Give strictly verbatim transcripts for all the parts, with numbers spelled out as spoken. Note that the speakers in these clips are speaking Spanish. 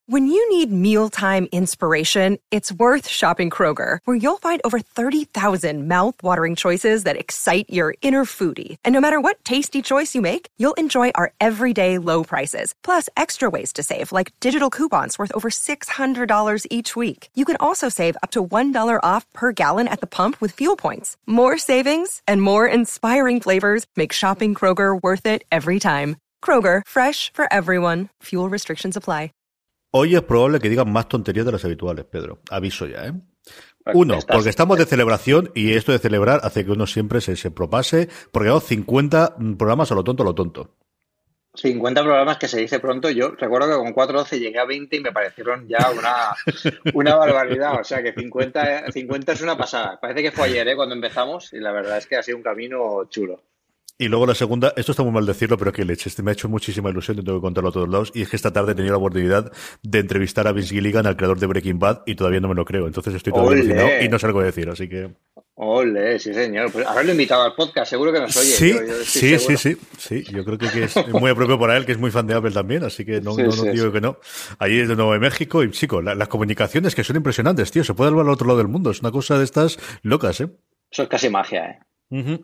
When you need mealtime inspiration, it's worth shopping Kroger, where you'll find over thirty thousand mouth-watering choices that excite your inner foodie. And no matter what tasty choice you make, you'll enjoy our everyday low prices, plus extra ways to save, like digital coupons worth over six hundred dollars each week. You can also save up to one dollar off per gallon at the pump with fuel points. More savings and more inspiring flavors make shopping Kroger worth it every time. Kroger, fresh for everyone. Fuel restrictions apply. Hoy es probable que digan más tonterías de las habituales, Pedro. Aviso ya, ¿eh? Uno, porque estamos de celebración y esto de celebrar hace que uno siempre se, se propase, porque vamos cincuenta programas a lo tonto, a lo tonto. cincuenta programas que se dice pronto. Yo recuerdo que con cuatro doce llegué a veinte y me parecieron ya una, una barbaridad. O sea que cincuenta, cincuenta es una pasada. Parece que fue ayer, ¿eh? Cuando empezamos, y la verdad es que ha sido un camino chulo. Y luego la segunda, esto está muy mal decirlo, pero que leche, este me ha hecho muchísima ilusión, tengo que contarlo a todos lados, y es que esta tarde he tenido la oportunidad de entrevistar a Vince Gilligan, al creador de Breaking Bad, y todavía no me lo creo, entonces estoy todo emocionado y no sé algo decir, así que... Ole, sí señor, pues haberlo invitado al podcast, seguro que nos oye. Sí, yo, yo sí, sí, sí, sí, yo creo que, que es muy propio para él, que es muy fan de Apple también, así que no, sí, no, no sí, digo sí. que no. Allí es de Nuevo México, y chico, la, las comunicaciones que son impresionantes, tío, se puede hablar al otro lado del mundo, es una cosa de estas locas, ¿eh? Eso es casi magia, ¿eh? Uh-huh.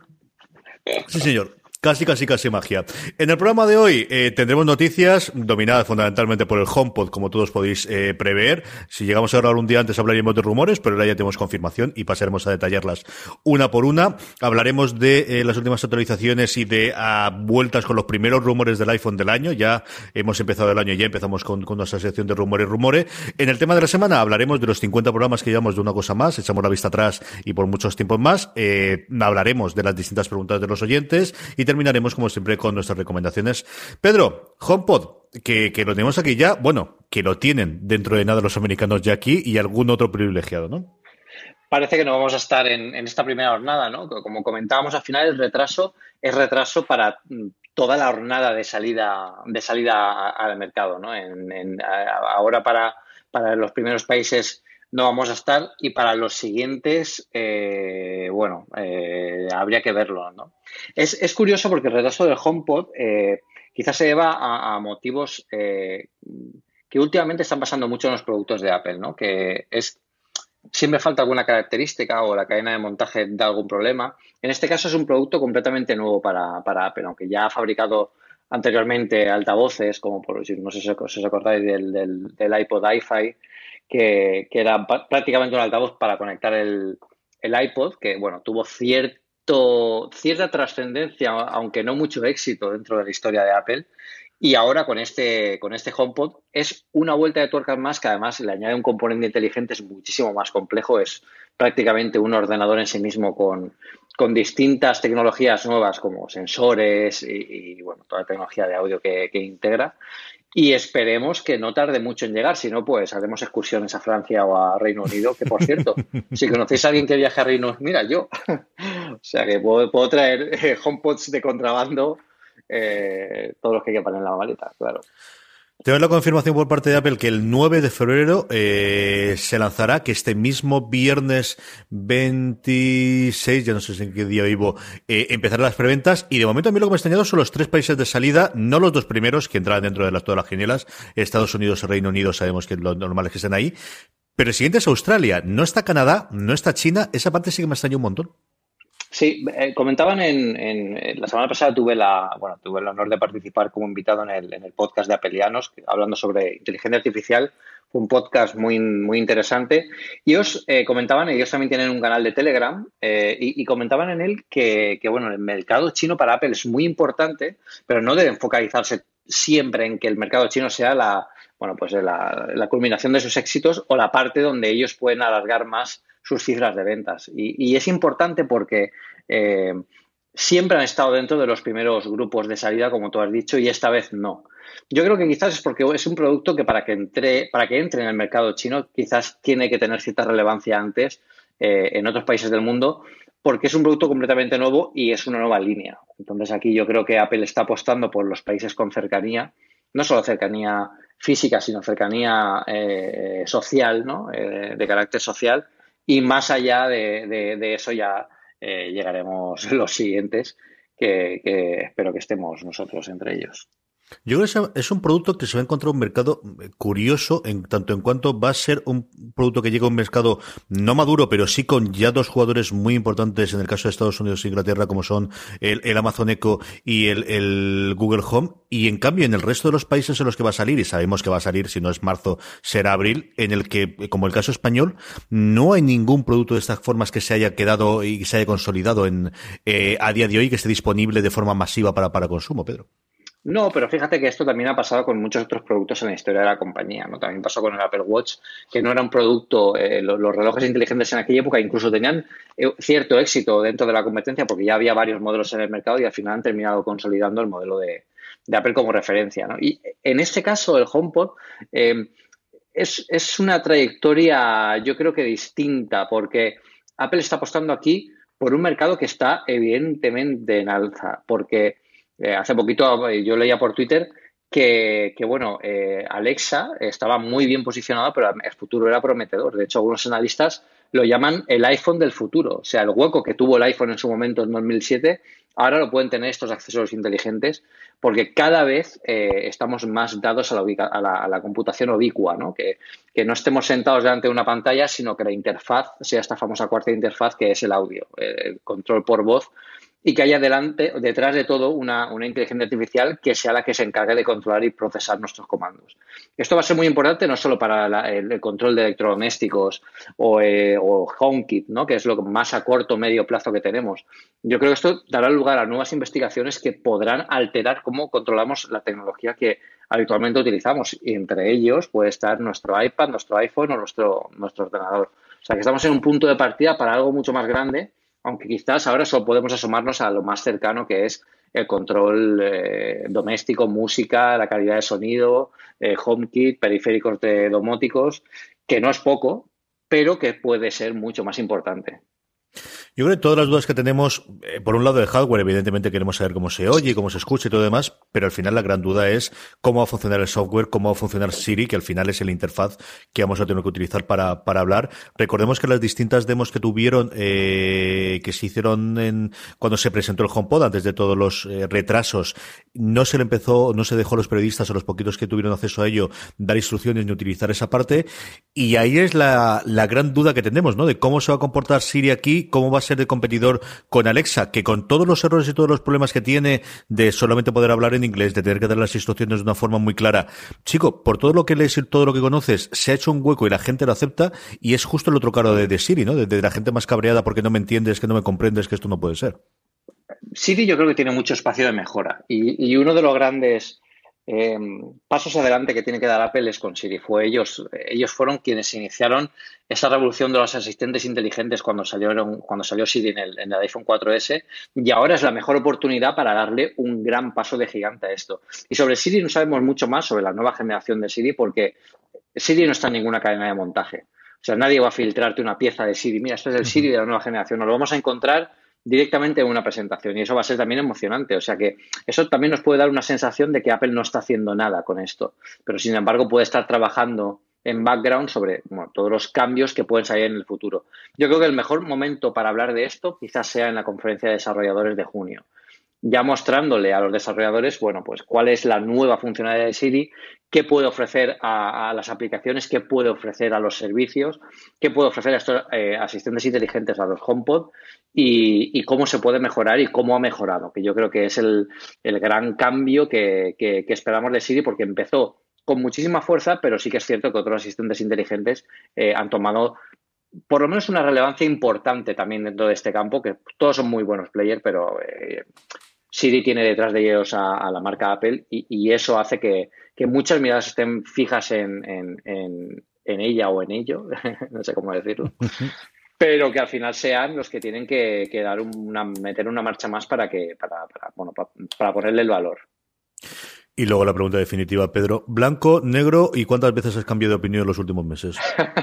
Sí, señor. Casi, casi, casi magia. En el programa de hoy eh, tendremos noticias dominadas fundamentalmente por el HomePod, como todos podéis eh, prever. Si llegamos a hablar un día antes hablaríamos de rumores, pero ahora ya tenemos confirmación y pasaremos a detallarlas una por una. Hablaremos de eh, las últimas actualizaciones y de uh, vueltas con los primeros rumores del iPhone del año. Ya hemos empezado el año y ya empezamos con, con nuestra sección de rumores, rumores. En el tema de la semana hablaremos de los cincuenta programas que llevamos de Una Cosa Más, echamos la vista atrás y por muchos tiempos más. Eh, hablaremos de las distintas preguntas de los oyentes y terminaremos, como siempre, con nuestras recomendaciones. Pedro, HomePod, que, que lo tenemos aquí ya, bueno, que lo tienen dentro de nada los americanos ya aquí y algún otro privilegiado, ¿no? Parece que no vamos a estar en, en esta primera jornada, ¿no? Como comentábamos al final, el retraso es retraso para toda la jornada de salida de salida al mercado, ¿no? En, en, ahora para, para los primeros países no vamos a estar y para los siguientes, eh, bueno, eh, habría que verlo, ¿no? Es, es curioso porque el retraso del HomePod eh, quizás se deba a, a motivos eh, que últimamente están pasando mucho en los productos de Apple, ¿no? Que es siempre falta alguna característica o la cadena de montaje da algún problema. En este caso es un producto completamente nuevo para, para Apple, aunque ya ha fabricado anteriormente altavoces, como por si no sé si os acordáis del, del, del iPod iFi, que, que era prácticamente un altavoz para conectar el, el iPod, que bueno, tuvo cierto, cierta trascendencia, aunque no mucho éxito dentro de la historia de Apple. Y ahora con este, con este HomePod es una vuelta de tuerca más, que además le añade un componente inteligente, es muchísimo más complejo, es prácticamente un ordenador en sí mismo con, con distintas tecnologías nuevas como sensores y, y bueno, toda la tecnología de audio que, que integra. Y esperemos que no tarde mucho en llegar, si no, pues haremos excursiones a Francia o a Reino Unido, que por cierto, si conocéis a alguien que viaje a Reino Unido, mira, yo. O sea que puedo, puedo traer eh, HomePods de contrabando, eh, todos los que quepan en la maleta, claro. Tengo la confirmación por parte de Apple que el nueve de febrero eh, se lanzará, que este mismo viernes veintiséis, ya no sé en qué día vivo, eh, empezarán las preventas, y de momento a mí lo que me ha extrañado son los tres países de salida, no los dos primeros que entrarán dentro de las, todas las genielas, Estados Unidos y Reino Unido, sabemos que lo normal es que estén ahí, pero el siguiente es Australia, no está Canadá, no está China, esa parte sí que me extrañó un montón. Sí, eh, comentaban en, en la semana pasada tuve la bueno tuve el honor de participar como invitado en el, en el podcast de Apelianos, hablando sobre inteligencia artificial. Fue un podcast muy muy interesante. Y ellos eh, comentaban, ellos también tienen un canal de Telegram eh, y, y comentaban en él que, que bueno, el mercado chino para Apple es muy importante, pero no deben focalizarse siempre en que el mercado chino sea la bueno pues la, la culminación de sus éxitos o la parte donde ellos pueden alargar más sus cifras de ventas. Y, y es importante porque eh, siempre han estado dentro de los primeros grupos de salida, como tú has dicho, y esta vez no. Yo creo que quizás es porque es un producto que para que entre, para que entre en el mercado chino quizás tiene que tener cierta relevancia antes eh, en otros países del mundo, porque es un producto completamente nuevo y es una nueva línea. Entonces aquí yo creo que Apple está apostando por los países con cercanía, no solo cercanía física, sino cercanía eh, social, ¿no? Eh, de carácter social. Y más allá de, de, de eso ya eh, llegaremos los siguientes, que, que espero que estemos nosotros entre ellos. Yo creo que es un producto que se va a encontrar un mercado curioso en tanto en cuanto va a ser un producto que llega a un mercado no maduro, pero sí con ya dos jugadores muy importantes en el caso de Estados Unidos e Inglaterra, como son el, el Amazon Echo y el, el Google Home. Y en cambio, en el resto de los países en los que va a salir, y sabemos que va a salir, si no es marzo, será abril, en el que, como el caso español, no hay ningún producto de estas formas que se haya quedado y se haya consolidado en eh, a día de hoy, que esté disponible de forma masiva para, para consumo, Pedro. No, pero fíjate que esto también ha pasado con muchos otros productos en la historia de la compañía, ¿no? También pasó con el Apple Watch, que no era un producto, eh, los, los relojes inteligentes en aquella época incluso tenían eh, cierto éxito dentro de la competencia porque ya había varios modelos en el mercado y al final han terminado consolidando el modelo de, de Apple como referencia, ¿no? Y en este caso el HomePod eh, es, es una trayectoria yo creo que distinta porque Apple está apostando aquí por un mercado que está evidentemente en alza, porque Eh, hace poquito eh, yo leía por Twitter que, que bueno, eh, Alexa estaba muy bien posicionada, pero el futuro era prometedor. De hecho, algunos analistas lo llaman el iPhone del futuro. O sea, el hueco que tuvo el iPhone en su momento en dos mil siete, ahora lo pueden tener estos accesorios inteligentes, porque cada vez eh, estamos más dados a la, ubica- a la, a la computación ubicua, ¿no? Que, que no estemos sentados delante de una pantalla, sino que la interfaz sea esta famosa cuarta interfaz que es el audio, el control por voz, y que haya delante, detrás de todo una, una inteligencia artificial que sea la que se encargue de controlar y procesar nuestros comandos. Esto va a ser muy importante no solo para la, el, el control de electrodomésticos o, eh, o HomeKit, ¿no? Que es lo más a corto o medio plazo que tenemos. Yo creo que esto dará lugar a nuevas investigaciones que podrán alterar cómo controlamos la tecnología que habitualmente utilizamos. Y entre ellos puede estar nuestro iPad, nuestro iPhone o nuestro, nuestro ordenador. O sea que estamos en un punto de partida para algo mucho más grande, aunque quizás ahora solo podemos asomarnos a lo más cercano que es el control eh, doméstico, música, la calidad de sonido, eh, HomeKit, periféricos de domóticos, que no es poco, pero que puede ser mucho más importante. Yo creo que todas las dudas que tenemos, eh, por un lado de hardware, evidentemente queremos saber cómo se oye, cómo se escucha y todo demás, pero al final la gran duda es cómo va a funcionar el software, cómo va a funcionar Siri, que al final es la interfaz que vamos a tener que utilizar para, para hablar. Recordemos que las distintas demos que tuvieron, eh, que se hicieron en, cuando se presentó el HomePod, antes de todos los eh, retrasos, no se le empezó, no se dejó a los periodistas, a los poquitos que tuvieron acceso a ello, dar instrucciones ni utilizar esa parte, y ahí es la, la gran duda que tenemos, ¿no? De cómo se va a comportar Siri aquí, cómo va a ser de competidor con Alexa, que con todos los errores y todos los problemas que tiene de solamente poder hablar en inglés, de tener que dar las instrucciones de una forma muy clara. Chico, por todo lo que lees y todo lo que conoces, se ha hecho un hueco y la gente lo acepta, y es justo el otro caro de, de Siri, ¿no? De, de la gente más cabreada porque no me entiendes, que no me comprendes, que esto no puede ser. Siri yo creo que tiene mucho espacio de mejora y, y uno de los grandes eh, pasos adelante que tiene que dar Apple es con Siri. Fue ellos, ellos fueron quienes iniciaron esa revolución de los asistentes inteligentes cuando salieron, cuando salió Siri en el, en el iPhone cuatro ese, y ahora es la mejor oportunidad para darle un gran paso de gigante a esto. Y sobre Siri no sabemos mucho más sobre la nueva generación de Siri porque Siri no está en ninguna cadena de montaje. O sea, nadie va a filtrarte una pieza de Siri. Mira, esto es el Siri de la nueva generación. Nos lo vamos a encontrar directamente en una presentación y eso va a ser también emocionante. O sea que eso también nos puede dar una sensación de que Apple no está haciendo nada con esto, pero sin embargo puede estar trabajando en background sobre bueno, todos los cambios que pueden salir en el futuro. Yo creo que el mejor momento para hablar de esto quizás sea en la conferencia de desarrolladores de junio, ya mostrándole a los desarrolladores, bueno, pues cuál es la nueva funcionalidad de Siri, qué puede ofrecer a, a las aplicaciones, qué puede ofrecer a los servicios, qué puede ofrecer a estos eh, asistentes inteligentes, a los HomePod, y, y cómo se puede mejorar y cómo ha mejorado, que yo creo que es el, el gran cambio que, que, que esperamos de Siri, porque empezó con muchísima fuerza, pero sí que es cierto que otros asistentes inteligentes eh, han tomado por lo menos una relevancia importante también dentro de este campo, que todos son muy buenos players, pero eh, Siri tiene detrás de ellos a, a la marca Apple y, y eso hace que, que muchas miradas estén fijas en, en, en, en ella o en ello, no sé cómo decirlo, pero que al final sean los que tienen que, que dar una, meter una marcha más para que para, para, bueno, para, para ponerle el valor. Y luego la pregunta definitiva, Pedro, ¿blanco, negro y cuántas veces has cambiado de opinión en los últimos meses?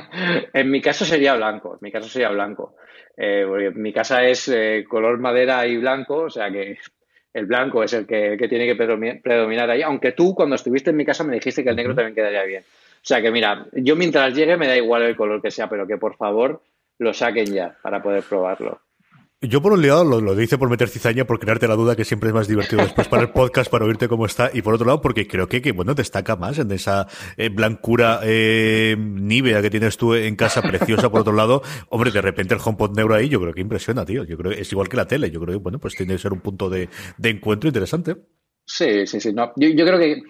En mi caso sería blanco, en mi caso sería blanco. Eh, porque mi casa es eh, color madera y blanco, o sea que el blanco es el que, que tiene que predominar ahí, aunque tú cuando estuviste en mi casa me dijiste que el negro también quedaría bien. O sea que mira, yo mientras llegue me da igual el color que sea, pero que por favor lo saquen ya para poder probarlo. Yo por un lado lo, lo dice por meter cizaña, por crearte la duda, que siempre es más divertido después para el podcast, para oírte cómo está, y por otro lado porque creo que, que bueno, destaca más en esa eh, blancura eh, nívea que tienes tú en casa, preciosa por otro lado. Hombre, de repente el HomePod negro ahí, yo creo que impresiona, tío. Yo creo que es igual que la tele. Yo creo que, bueno, pues tiene que ser un punto de, de encuentro interesante. Sí, sí, sí. No, yo, yo creo que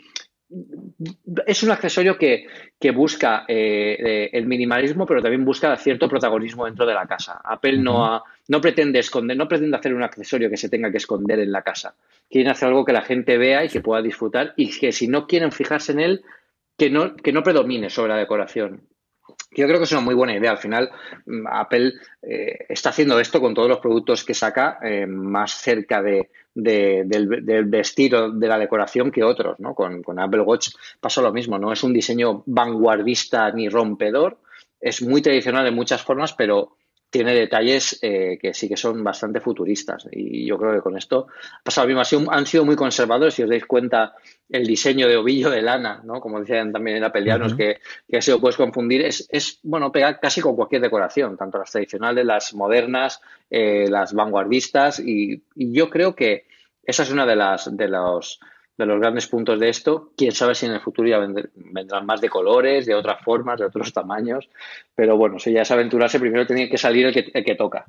es un accesorio que, que busca eh, eh, el minimalismo, pero también busca cierto protagonismo dentro de la casa. Apple uh-huh. no, ha, no pretende esconder, no pretende hacer un accesorio que se tenga que esconder en la casa. Quieren hacer algo que la gente vea y que pueda disfrutar, y que si no quieren fijarse en él, que no, que no predomine sobre la decoración. Yo creo que es una muy buena idea. Al final, Apple eh, está haciendo esto con todos los productos que saca eh, más cerca de, de, del, del vestido de la decoración que otros, ¿no? Con, con Apple Watch pasa lo mismo. No es un diseño vanguardista ni rompedor. Es muy tradicional en muchas formas, pero tiene detalles eh, que sí que son bastante futuristas. Y yo creo que con esto ha pasado lo mismo. Ha sido, han sido muy conservadores. Si os dais cuenta, el diseño de ovillo de lana, ¿no? Como decían también en Appleianos, uh-huh. que, que se lo puedes confundir, es, es, bueno, pegar casi con cualquier decoración, tanto las tradicionales, las modernas, eh, las vanguardistas, y, y yo creo que esa es una de las de los de los grandes puntos de esto. Quién sabe si en el futuro ya vendrán más de colores, de otras formas, de otros tamaños, pero bueno, si ya es aventurarse, primero tiene que salir el que, el que toca.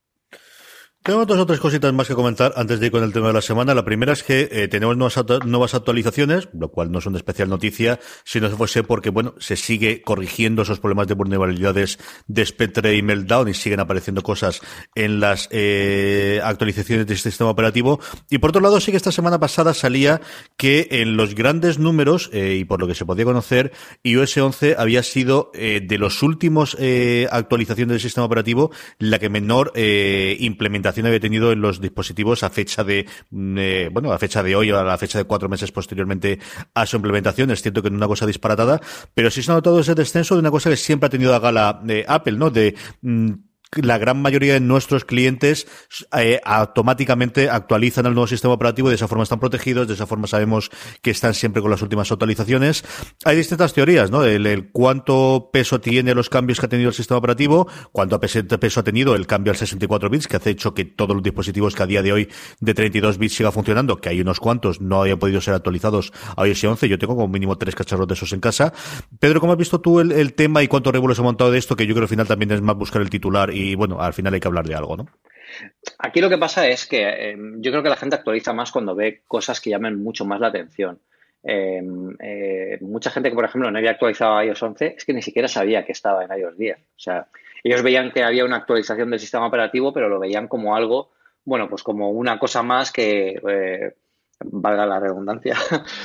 Tengo dos o tres cositas más que comentar antes de ir con el tema de la semana. La primera es que eh, tenemos nuevas, nuevas actualizaciones, lo cual no es una especial noticia, si no fuese porque, bueno, se sigue corrigiendo esos problemas de vulnerabilidades de Spectre y Meltdown y siguen apareciendo cosas en las eh, actualizaciones del sistema operativo. Y por otro lado, sí que esta semana pasada salía que en los grandes números, eh, y por lo que se podía conocer, iOS once había sido eh, de los últimos eh, actualizaciones del sistema operativo la que menor eh, implementación había tenido en los dispositivos a fecha de eh, bueno a fecha de hoy o a la fecha de cuatro meses posteriormente a su implementación. Es cierto que no es una cosa disparatada, pero sí se ha notado ese descenso de una cosa que siempre ha tenido a gala de Apple, ¿no? De mm, la gran mayoría de nuestros clientes eh, automáticamente actualizan el nuevo sistema operativo y de esa forma están protegidos, de esa forma sabemos que están siempre con las últimas actualizaciones. Hay distintas teorías, ¿no? El, el cuánto peso tiene los cambios que ha tenido el sistema operativo, cuánto peso ha tenido el cambio al sesenta y cuatro bits, que ha hecho que todos los dispositivos que a día de hoy de treinta y dos bits siga funcionando, que hay unos cuantos no hayan podido ser actualizados a iOS once. Yo tengo como mínimo tres cacharros de esos en casa. Pedro, ¿cómo has visto tú el, el tema y cuántos revuelos ha montado de esto? Que yo creo que al final también es más buscar el titular y Y bueno, al final hay que hablar de algo, ¿no? Aquí lo que pasa es que eh, yo creo que la gente actualiza más cuando ve cosas que llaman mucho más la atención. Eh, eh, mucha gente que, por ejemplo, no había actualizado a iOS once es que ni siquiera sabía que estaba en iOS diez. O sea, ellos veían que había una actualización del sistema operativo, pero lo veían como algo, bueno, pues como una cosa más que... Eh, valga la redundancia,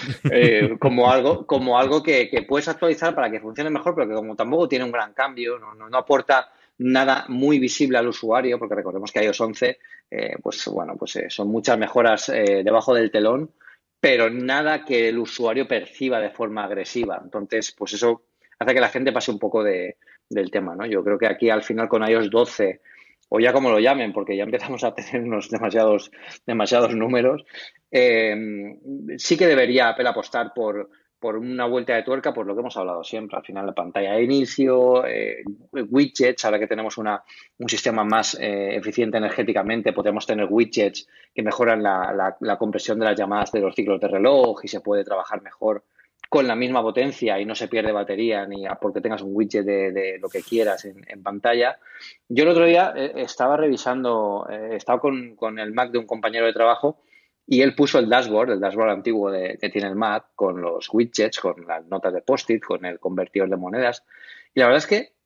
eh, como algo, como algo que, que puedes actualizar para que funcione mejor, pero que como tampoco tiene un gran cambio, no, no, no aporta nada muy visible al usuario, porque recordemos que iOS once, eh, pues bueno, pues eh, son muchas mejoras eh, debajo del telón, pero nada que el usuario perciba de forma agresiva. Entonces, pues eso hace que la gente pase un poco de, del tema, ¿no? Yo creo que aquí al final con iOS doce, o ya como lo llamen, porque ya empezamos a tener unos demasiados, demasiados números, eh, sí que debería Apple apostar por, por una vuelta de tuerca, por lo que hemos hablado siempre. Al final la pantalla de inicio, eh, widgets, ahora que tenemos una, un sistema más eh, eficiente energéticamente, podemos tener widgets que mejoran la, la, la compresión de las llamadas de los ciclos de reloj y se puede trabajar mejor con la misma potencia y no se pierde batería ni porque tengas un widget de, de lo que quieras en, en pantalla. Yo el otro día eh, estaba revisando, eh, estaba con, con el Mac de un compañero de trabajo y él puso el dashboard, el dashboard antiguo de, que tiene el Mac, con los widgets, con las notas de post-it, con el convertidor de monedas. Y la verdad es que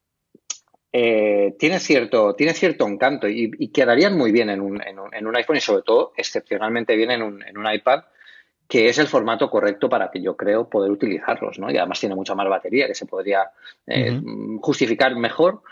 eh, tiene cierto tiene cierto encanto y, y quedarían muy bien en un, en, un, en un iPhone y sobre todo excepcionalmente bien en un, en un iPad, que es el formato correcto para que yo creo poder utilizarlos, ¿no? Y además tiene mucha más batería que se podría eh, uh-huh. justificar mejor.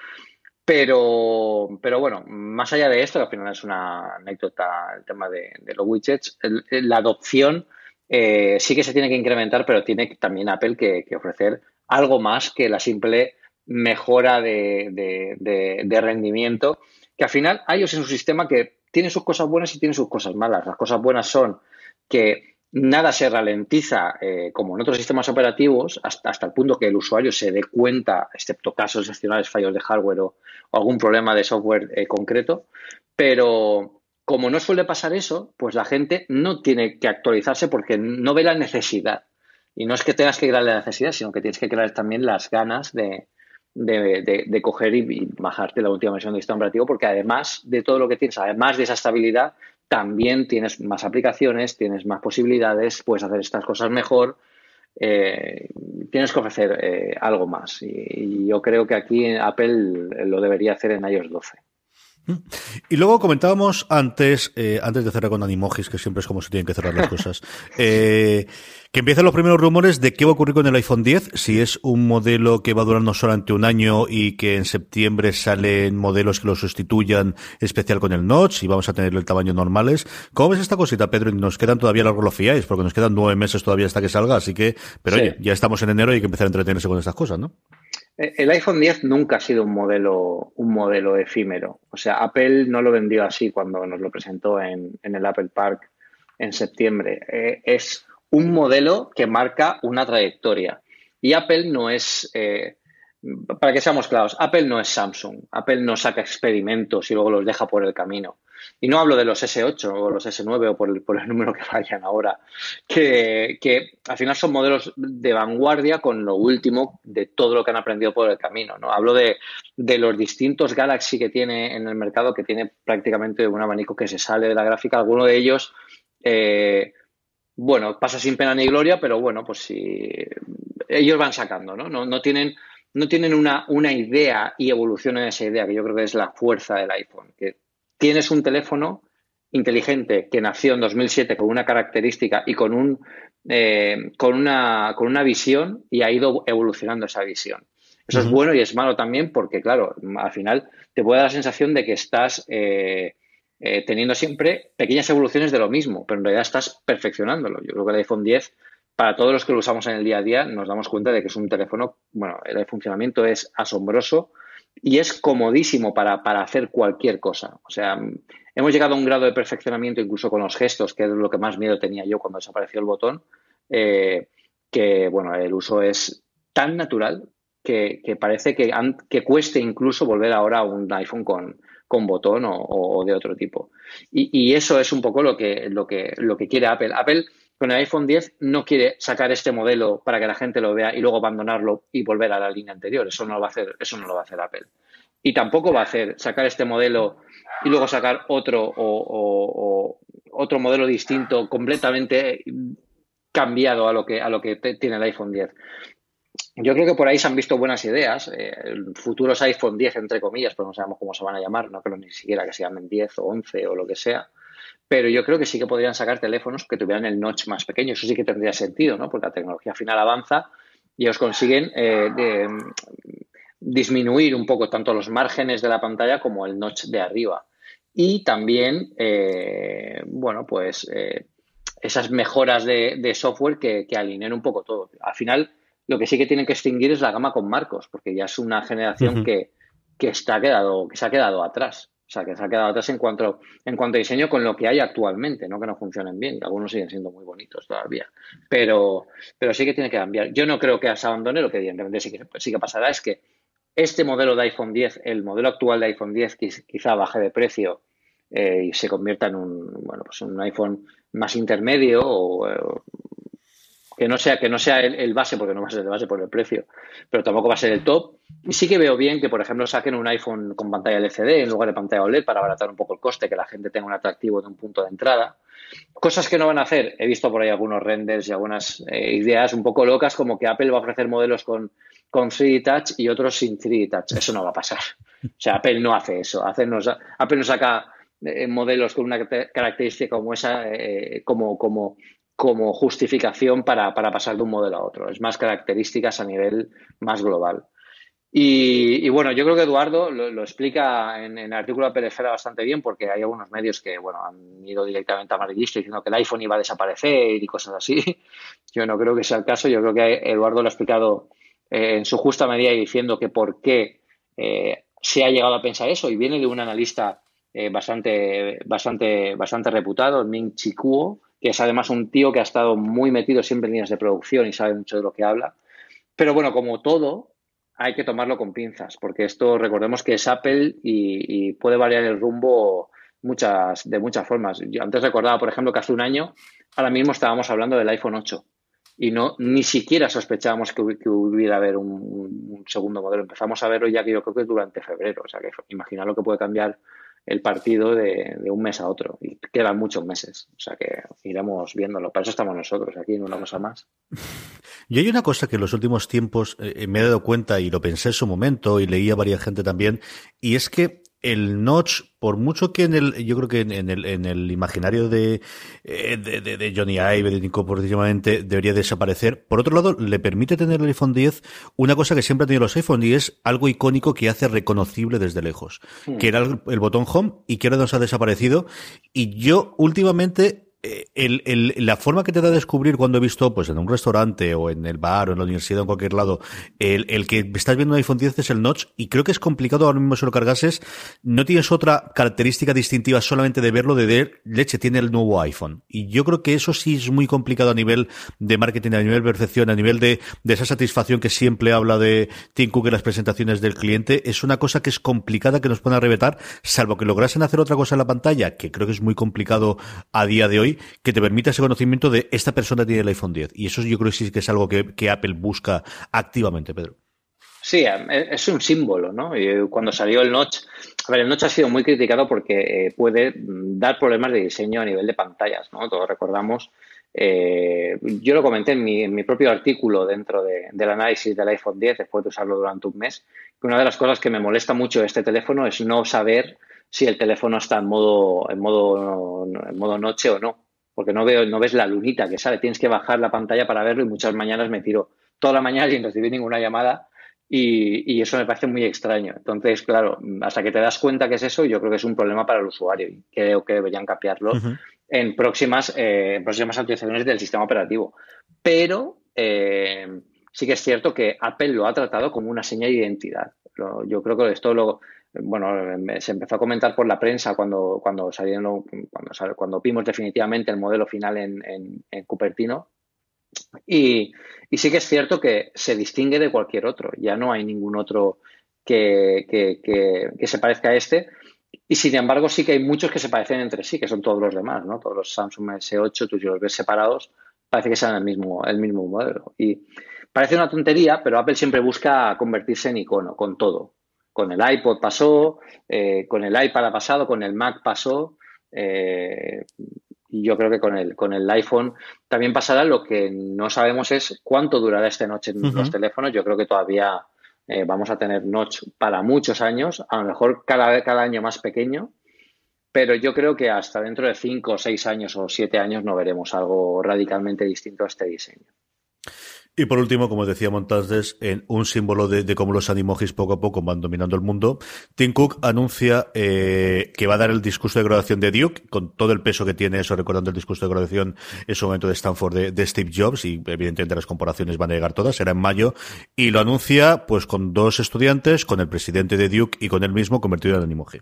Pero, pero bueno, más allá de esto, que al final es una anécdota el tema de, de los widgets, el, la adopción eh, sí que se tiene que incrementar, pero tiene también Apple que, que ofrecer algo más que la simple mejora de, de, de, de rendimiento, que al final iOS es un sistema que tiene sus cosas buenas y tiene sus cosas malas. Las cosas buenas son que nada se ralentiza eh, como en otros sistemas operativos hasta, hasta el punto que el usuario se dé cuenta, excepto casos excepcionales, fallos de hardware o, o algún problema de software eh, concreto. Pero como no suele pasar eso, pues la gente no tiene que actualizarse porque no ve la necesidad. Y no es que tengas que crear la necesidad, sino que tienes que crear también las ganas de, de, de, de coger y, y bajarte la última versión del sistema operativo, porque además de todo lo que tienes, además de esa estabilidad, también tienes más aplicaciones, tienes más posibilidades, puedes hacer estas cosas mejor, eh, tienes que ofrecer eh, algo más. Y, y yo creo que aquí Apple lo debería hacer en iOS doce. Y luego comentábamos antes, eh, antes de cerrar con Animojis, que siempre es como se tienen que cerrar las cosas, eh, que empiezan los primeros rumores de qué va a ocurrir con el iPhone diez, si es un modelo que va a durar no solamente un año y que en septiembre salen modelos que lo sustituyan, especial con el notch, y vamos a tener el tamaño normales. ¿Cómo ves esta cosita, Pedro? Y nos quedan todavía, largo lo fiáis, porque nos quedan nueve meses todavía hasta que salga, así que, pero sí. Oye, ya estamos en enero y hay que empezar a entretenerse con estas cosas, ¿no? El iPhone diez nunca ha sido un modelo, un modelo efímero. O sea, Apple no lo vendió así cuando nos lo presentó en, en el Apple Park en septiembre. Eh, es un modelo que marca una trayectoria. Y Apple no es, eh, para que seamos claros, Apple no es Samsung. Apple no saca experimentos y luego los deja por el camino. Y no hablo de los ese ocho o los ese nueve o por el, por el número que vayan ahora, que, que al final son modelos de vanguardia con lo último de todo lo que han aprendido por el camino, ¿no? Hablo de, de los distintos Galaxy que tiene en el mercado, que tiene prácticamente un abanico que se sale de la gráfica. Alguno de ellos, eh, bueno, pasa sin pena ni gloria, pero bueno, pues sí, ellos van sacando, ¿no? No, no tienen... No tienen una, una idea y evolución en esa idea, que yo creo que es la fuerza del iPhone, que tienes un teléfono inteligente que nació en dos mil siete con una característica y con, un, eh, con, una, con una visión y ha ido evolucionando esa visión. Eso uh-huh. es bueno y es malo también porque, claro, al final te puede dar la sensación de que estás eh, eh, teniendo siempre pequeñas evoluciones de lo mismo, pero en realidad estás perfeccionándolo. Yo creo que el iPhone diez, para todos los que lo usamos en el día a día, nos damos cuenta de que es un teléfono, bueno, el funcionamiento es asombroso y es comodísimo para, para hacer cualquier cosa. O sea, hemos llegado a un grado de perfeccionamiento incluso con los gestos, que es lo que más miedo tenía yo cuando desapareció el botón, eh, que, bueno, el uso es tan natural que, que parece que, han, que cueste incluso volver ahora a un iPhone con, con botón o, o de otro tipo. Y, y eso es un poco lo que, lo que, lo que quiere Apple. Apple con el iPhone diez no quiere sacar este modelo para que la gente lo vea y luego abandonarlo y volver a la línea anterior. Eso no lo va a hacer, eso no lo va a hacer Apple. Y tampoco va a hacer sacar este modelo y luego sacar otro o, o, o otro modelo distinto, completamente cambiado a lo que a lo que tiene el iPhone diez. Yo creo que por ahí se han visto buenas ideas. Eh, futuros iPhone diez, entre comillas, pero no sabemos cómo se van a llamar. No creo ni siquiera que se llamen diez o once o lo que sea. Pero yo creo que sí que podrían sacar teléfonos que tuvieran el notch más pequeño. Eso sí que tendría sentido, ¿no? Porque la tecnología al final avanza y ellos consiguen eh, de, disminuir un poco tanto los márgenes de la pantalla como el notch de arriba. Y también, eh, bueno, pues eh, esas mejoras de, de software que, que alineen un poco todo. Al final, lo que sí que tienen que extinguir es la gama con marcos, porque ya es una generación uh-huh. que, que, está quedado, que se ha quedado atrás. O sea, que se ha quedado atrás en cuanto, en cuanto a diseño con lo que hay actualmente, no que no funcionen bien, que algunos siguen siendo muy bonitos todavía, pero, pero sí que tiene que cambiar. Yo no creo que se abandone, lo que evidentemente sí que, sí que pasará es que este modelo de iPhone diez, el modelo actual de iPhone diez, quizá baje de precio eh, y se convierta en un, bueno, pues un iPhone más intermedio o, o que no sea, que no sea el, el base, porque no va a ser el base por el precio, pero tampoco va a ser el top. Y sí que veo bien que, por ejemplo, saquen un iPhone con pantalla L C D en lugar de pantalla O L E D para abaratar un poco el coste, que la gente tenga un atractivo de un punto de entrada. Cosas que no van a hacer. He visto por ahí algunos renders y algunas eh, ideas un poco locas, como que Apple va a ofrecer modelos con, con tres D Touch y otros sin tres D Touch. Eso no va a pasar. O sea, Apple no hace eso. Apple no, Apple no saca eh, modelos con una característica como esa, eh, como... como como justificación para, para pasar de un modelo a otro. Es más características a nivel más global. Y, y bueno, yo creo que Eduardo lo, lo explica en, en el artículo de Apple Esfera bastante bien, porque hay algunos medios que bueno han ido directamente a amarillista diciendo que el iPhone iba a desaparecer y cosas así. Yo no creo que sea el caso. Yo creo que Eduardo lo ha explicado eh, en su justa medida y diciendo que por qué eh, se ha llegado a pensar eso. Y viene de un analista eh, bastante, bastante, bastante reputado, Ming Chi Kuo, que es además un tío que ha estado muy metido siempre en líneas de producción y sabe mucho de lo que habla. Pero bueno, como todo, hay que tomarlo con pinzas, porque esto recordemos que es Apple y, y puede variar el rumbo muchas, de muchas formas. Yo antes recordaba, por ejemplo, que hace un año, ahora mismo estábamos hablando del iPhone ocho y no ni siquiera sospechábamos que, que hubiera haber un, un segundo modelo. Empezamos a verlo ya que yo creo que durante febrero. O sea, que imagina lo que puede cambiar el partido de, de un mes a otro. Y quedan muchos meses. O sea, que iremos viéndolo. Para eso estamos nosotros aquí, en una cosa más. Y hay una cosa que en los últimos tiempos eh, me he dado cuenta y lo pensé en su momento y leía a varias gente también, y es que el notch, por mucho que en el, yo creo que en, en el, en el imaginario de, eh, de, de, de Johnny Ive, de Nico, precisamente, debería desaparecer. Por otro lado, le permite tener el iPhone diez una cosa que siempre han tenido los iPhone y es algo icónico que hace reconocible desde lejos, hmm. que era el, el botón Home y que ahora nos ha desaparecido. Y yo, últimamente, El, el, la forma que te da a descubrir cuando he visto, pues en un restaurante o en el bar o en la universidad o en cualquier lado, el, el que estás viendo un iPhone diez es el notch, y creo que es complicado ahora mismo si lo cargases, no tienes otra característica distintiva solamente de verlo, de, de leche, tiene el nuevo iPhone. Y yo creo que eso sí es muy complicado a nivel de marketing, a nivel de percepción, a nivel de, de esa satisfacción que siempre habla de Tim Cook en las presentaciones del cliente. Es una cosa que es complicada, que nos pone a revetar, salvo que lograsen hacer otra cosa en la pantalla, que creo que es muy complicado a día de hoy, que te permita ese conocimiento de esta persona tiene el iPhone diez. Y eso yo creo que sí que es algo que, que Apple busca activamente, Pedro. Sí, es un símbolo, ¿no? Y cuando salió el Notch, a ver, el Notch ha sido muy criticado porque puede dar problemas de diseño a nivel de pantallas, ¿no? Todos recordamos, eh, yo lo comenté en mi, en mi propio artículo dentro de, del análisis del iPhone diez, después de usarlo durante un mes, que una de las cosas que me molesta mucho de este teléfono es no saber si el teléfono está en modo, en modo, en modo noche o no. Porque no veo, no ves la lunita que sale, tienes que bajar la pantalla para verlo, y muchas mañanas me tiro toda la mañana sin recibir ninguna llamada y, y eso me parece muy extraño. Entonces, claro, hasta que te das cuenta que es eso, yo creo que es un problema para el usuario y creo que deberían cambiarlo uh-huh. en próximas, eh, en próximas actualizaciones del sistema operativo. Pero eh, sí que es cierto que Apple lo ha tratado como una seña de identidad. Lo, yo creo que esto lo... Bueno, se empezó a comentar por la prensa cuando cuando salieron cuando, cuando vimos definitivamente el modelo final en, en, en Cupertino y, y sí que es cierto que se distingue de cualquier otro, ya no hay ningún otro que, que, que, que se parezca a este, y sin embargo sí que hay muchos que se parecen entre sí, que son todos los demás, ¿no? Todos los Samsung ese ocho, tú si los ves separados parece que sean el mismo, el mismo modelo, y parece una tontería, pero Apple siempre busca convertirse en icono con todo. Con el iPod pasó, eh, con el iPad ha pasado, con el Mac pasó, eh, y yo creo que con el, con el iPhone también pasará. Lo que no sabemos es cuánto durará esta noche en uh-huh. los teléfonos. Yo creo que todavía eh, vamos a tener notch para muchos años, a lo mejor cada, cada año más pequeño, pero yo creo que hasta dentro de cinco o seis años o siete años no veremos algo radicalmente distinto a este diseño. Y por último, como decía Montantes, en un símbolo de, de cómo los animojis poco a poco van dominando el mundo, Tim Cook anuncia eh, que va a dar el discurso de graduación de Duke, con todo el peso que tiene eso, recordando el discurso de graduación en su momento de Stanford de, de Steve Jobs, y evidentemente las comparaciones van a llegar todas, será en mayo, y lo anuncia pues con dos estudiantes, con el presidente de Duke y con él mismo convertido en animoji.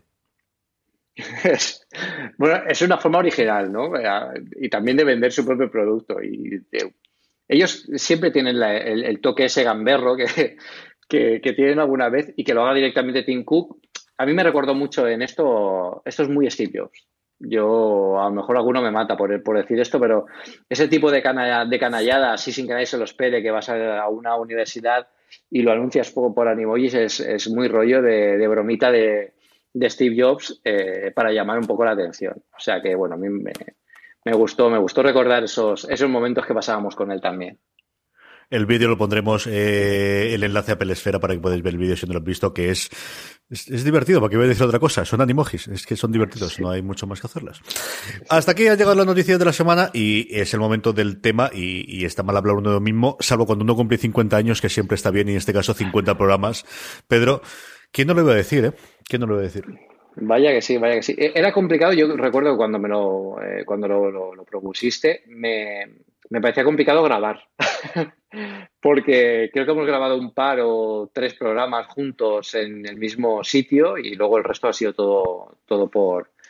Es, bueno, es una forma original, ¿no? Y también de vender su propio producto. Y de, ellos siempre tienen la, el, el toque ese gamberro que, que, que tienen alguna vez, y que lo haga directamente Tim Cook. A mí me recordó mucho en esto, esto es muy Steve Jobs. Yo, a lo mejor alguno me mata por, por decir esto, pero ese tipo de, cana, de canallada, así sin que nadie se lo espere, que vas a, a una universidad y lo anuncias por, por animojis, es, es muy rollo de, de bromita de, de Steve Jobs eh, para llamar un poco la atención. O sea que, bueno, a mí me... Me gustó, me gustó recordar esos, esos momentos que pasábamos con él también. El vídeo lo pondremos, eh, el enlace a Apple Esfera para que podáis ver el vídeo si no lo habéis visto, que es, es, es divertido, porque voy a decir otra cosa, son animojis, es que son divertidos, no hay mucho más que hacerlas. Hasta aquí ha llegado la noticia de la semana y es el momento del tema, y, y está mal hablar uno de lo mismo, salvo cuando uno cumple cincuenta años, que siempre está bien, y en este caso cincuenta programas. Pedro, ¿quién no lo iba a decir, eh? ¿Quién no lo iba a decir? Vaya que sí, vaya que sí. Era complicado. Yo recuerdo cuando me lo eh, cuando lo, lo, lo propusiste, me, me parecía complicado grabar. Porque creo que hemos grabado un par o tres programas juntos en el mismo sitio y luego el resto ha sido todo, todo por,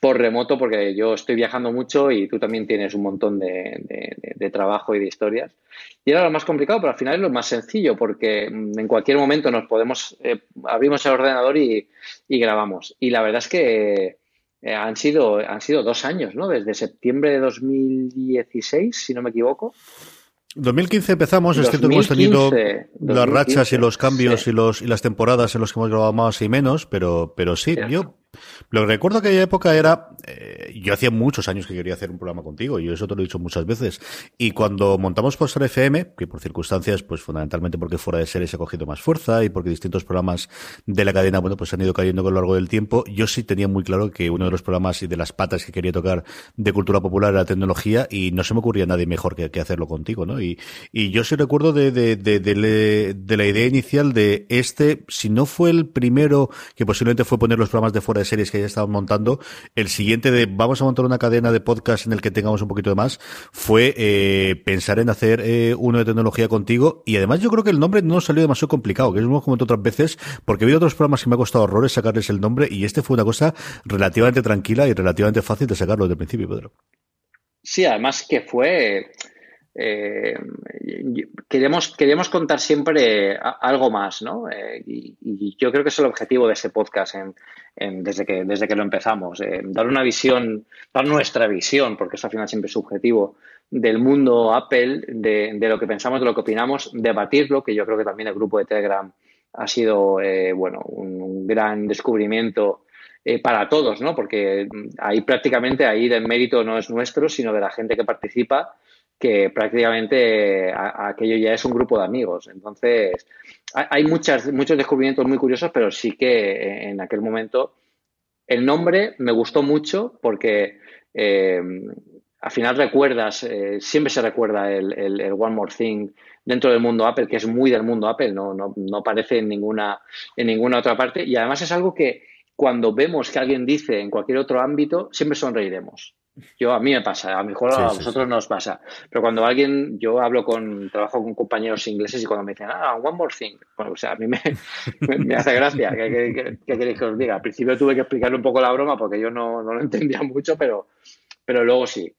por remoto porque yo estoy viajando mucho y tú también tienes un montón de, de- de- de trabajo y de historias. Y era lo más complicado, pero al final es lo más sencillo porque mm, en cualquier momento nos podemos, eh, abrimos el ordenador y, y grabamos. Y la verdad es que eh, han sido, han sido dos años, ¿no? Desde septiembre de dos mil dieciséis, si no me equivoco. dos mil quince empezamos, es dos cierto que hemos mil tenido quince, las rachas y dos mil quince, los sí, cambios y los y las temporadas en los que hemos grabado más y menos, pero pero sí, cierto. yo lo que recuerdo de aquella época era, eh, yo hacía muchos años que quería hacer un programa contigo, y eso te lo he dicho muchas veces, y cuando montamos Postar F M, que por circunstancias, pues fundamentalmente porque fuera de series ha cogido más fuerza y porque distintos programas de la cadena, bueno, pues han ido cayendo con lo largo del tiempo, yo sí tenía muy claro que uno de los programas y de las patas que quería tocar de cultura popular era tecnología, y no se me ocurría nadie mejor que, que hacerlo contigo, ¿no? Y, y yo sí recuerdo de, de, de, de, le- de la idea inicial de este, si no fue el primero, que posiblemente fue poner los programas de fuera de series que ya estaban montando, el siguiente de vamos a montar una cadena de podcast en el que tengamos un poquito de más, fue eh, pensar en hacer eh, uno de tecnología contigo, y además yo creo que el nombre no salió demasiado complicado, que es como otras veces, porque he habido otros programas que me ha costado horrores sacarles el nombre, y este fue una cosa relativamente tranquila y relativamente fácil de sacarlo desde el principio, Pedro. Sí, además que fue... eh, queremos, queremos contar siempre a- algo más, ¿no? Eh, y, y yo creo que es el objetivo de este podcast en- en- desde que, desde que lo empezamos. Eh, dar una visión, dar nuestra visión, porque eso al final siempre es subjetivo, del mundo Apple, de, de lo que pensamos, de lo que opinamos, debatirlo, que yo creo que también el grupo de Telegram ha sido, eh, bueno, un, un gran descubrimiento eh, para todos, ¿no? Porque mm, ahí prácticamente ahí el mérito no es nuestro, sino de la gente que participa, que prácticamente eh, a- aquello ya es un grupo de amigos. Entonces, hay hay muchas, muchos descubrimientos muy curiosos, pero sí que eh, en aquel momento el nombre me gustó mucho porque eh, al final recuerdas, eh, siempre se recuerda el, el- el One More Thing dentro del mundo Apple, que es muy del mundo Apple, no, no, no aparece en ninguna, en ninguna otra parte. Y además es algo que cuando vemos que alguien dice en cualquier otro ámbito, siempre sonreiremos. Yo, a mí me pasa, a lo mejor Sí, a sí, sí. vosotros no os pasa, pero cuando alguien, yo hablo con, trabajo con compañeros ingleses y cuando me dicen, ah, one more thing, bueno, o sea, a mí me, me, me hace gracia. ¿Qué, qué, qué- qué queréis que os diga? Al principio tuve que explicarle un poco la broma porque yo no, no lo entendía mucho, pero, pero luego sí.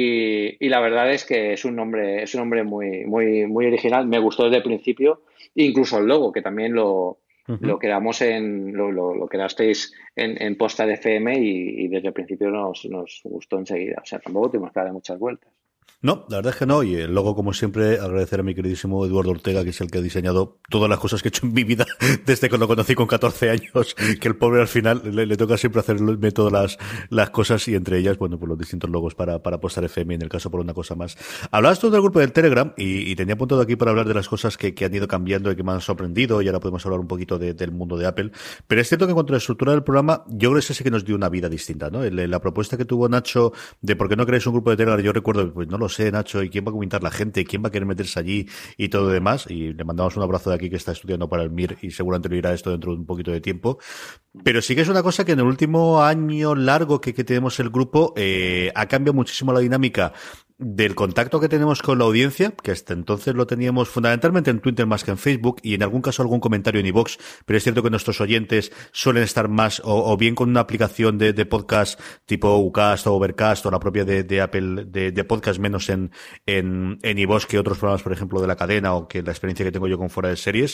Y, y la verdad es que es un nombre, es un nombre muy, muy, muy original. Me gustó desde el principio, incluso el logo, que también lo, Ujú. lo creamos en, lo, lo, lo creasteis en, en Posta de F M y, y desde el principio nos, nos gustó enseguida. O sea, tampoco tuvimos que darle muchas vueltas. No, la verdad es que no, y el logo, como siempre, agradecer a mi queridísimo Eduardo Ortega, que es el que ha diseñado todas las cosas que he hecho en mi vida desde que lo conocí con catorce años, que el pobre al final le, le toca siempre hacerme todas las, las cosas, y entre ellas, bueno, pues los distintos logos para, para Postar F M, en el caso por una cosa más. Hablabas tú del grupo del Telegram, y, y tenía apuntado aquí para hablar de las cosas que, que han ido cambiando y que me han sorprendido, y ahora podemos hablar un poquito de- del mundo de Apple, pero es cierto que en cuanto a la estructura del programa, yo creo que ese sí que nos dio una vida distinta, ¿no? El- la propuesta que tuvo Nacho de por qué no creáis un grupo de Telegram, yo recuerdo, pues no lo sé, Nacho, y quién va a comentar la gente, quién va a querer meterse allí y todo lo demás, y le mandamos un abrazo de aquí, que está estudiando para el M I R y seguramente lo irá esto dentro de un poquito de tiempo. Pero sí que es una cosa que en el último año largo que, que tenemos el grupo, eh, ha cambiado muchísimo la dinámica del contacto que tenemos con la audiencia, que hasta entonces lo teníamos fundamentalmente en Twitter más que en Facebook, y en algún caso algún comentario en iVoox, pero es cierto que nuestros oyentes suelen estar más o, o bien con una aplicación de, de podcast tipo Ucast o Overcast o la propia de, de Apple de, de podcast, menos en en en iVoox que otros programas, por ejemplo, de la cadena, o que la experiencia que tengo yo con Fuera de Series.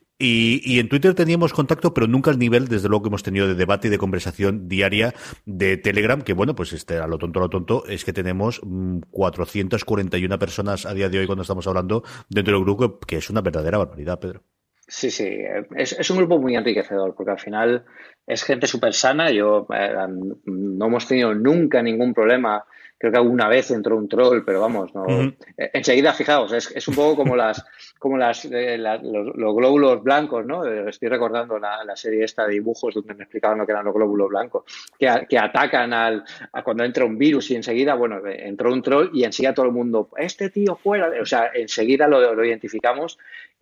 Y, y en Twitter teníamos contacto, pero nunca al nivel, desde luego, que hemos tenido de debate y de conversación diaria de Telegram, que bueno, pues este, a lo tonto, a lo tonto, es que tenemos mm, cuatrocientas cuarenta y una personas a día de hoy cuando estamos hablando dentro del grupo, que es una verdadera barbaridad, Pedro. Sí, sí, eh, es, es un grupo muy enriquecedor porque al final es gente súper sana. Yo eh, no hemos tenido nunca ningún problema. Creo que alguna vez entró un troll, pero vamos, no. Ujú. eh, Enseguida, fijaos, es, es un poco como las, como las, eh, la- los, los glóbulos blancos, ¿no? Eh, Estoy recordando la, la serie esta de dibujos donde me explicaban lo que eran los glóbulos blancos, que, a- que atacan al, a cuando entra un virus y enseguida, bueno, eh, entró un troll y enseguida todo el mundo, este tío fuera, de-". O sea, enseguida lo, lo identificamos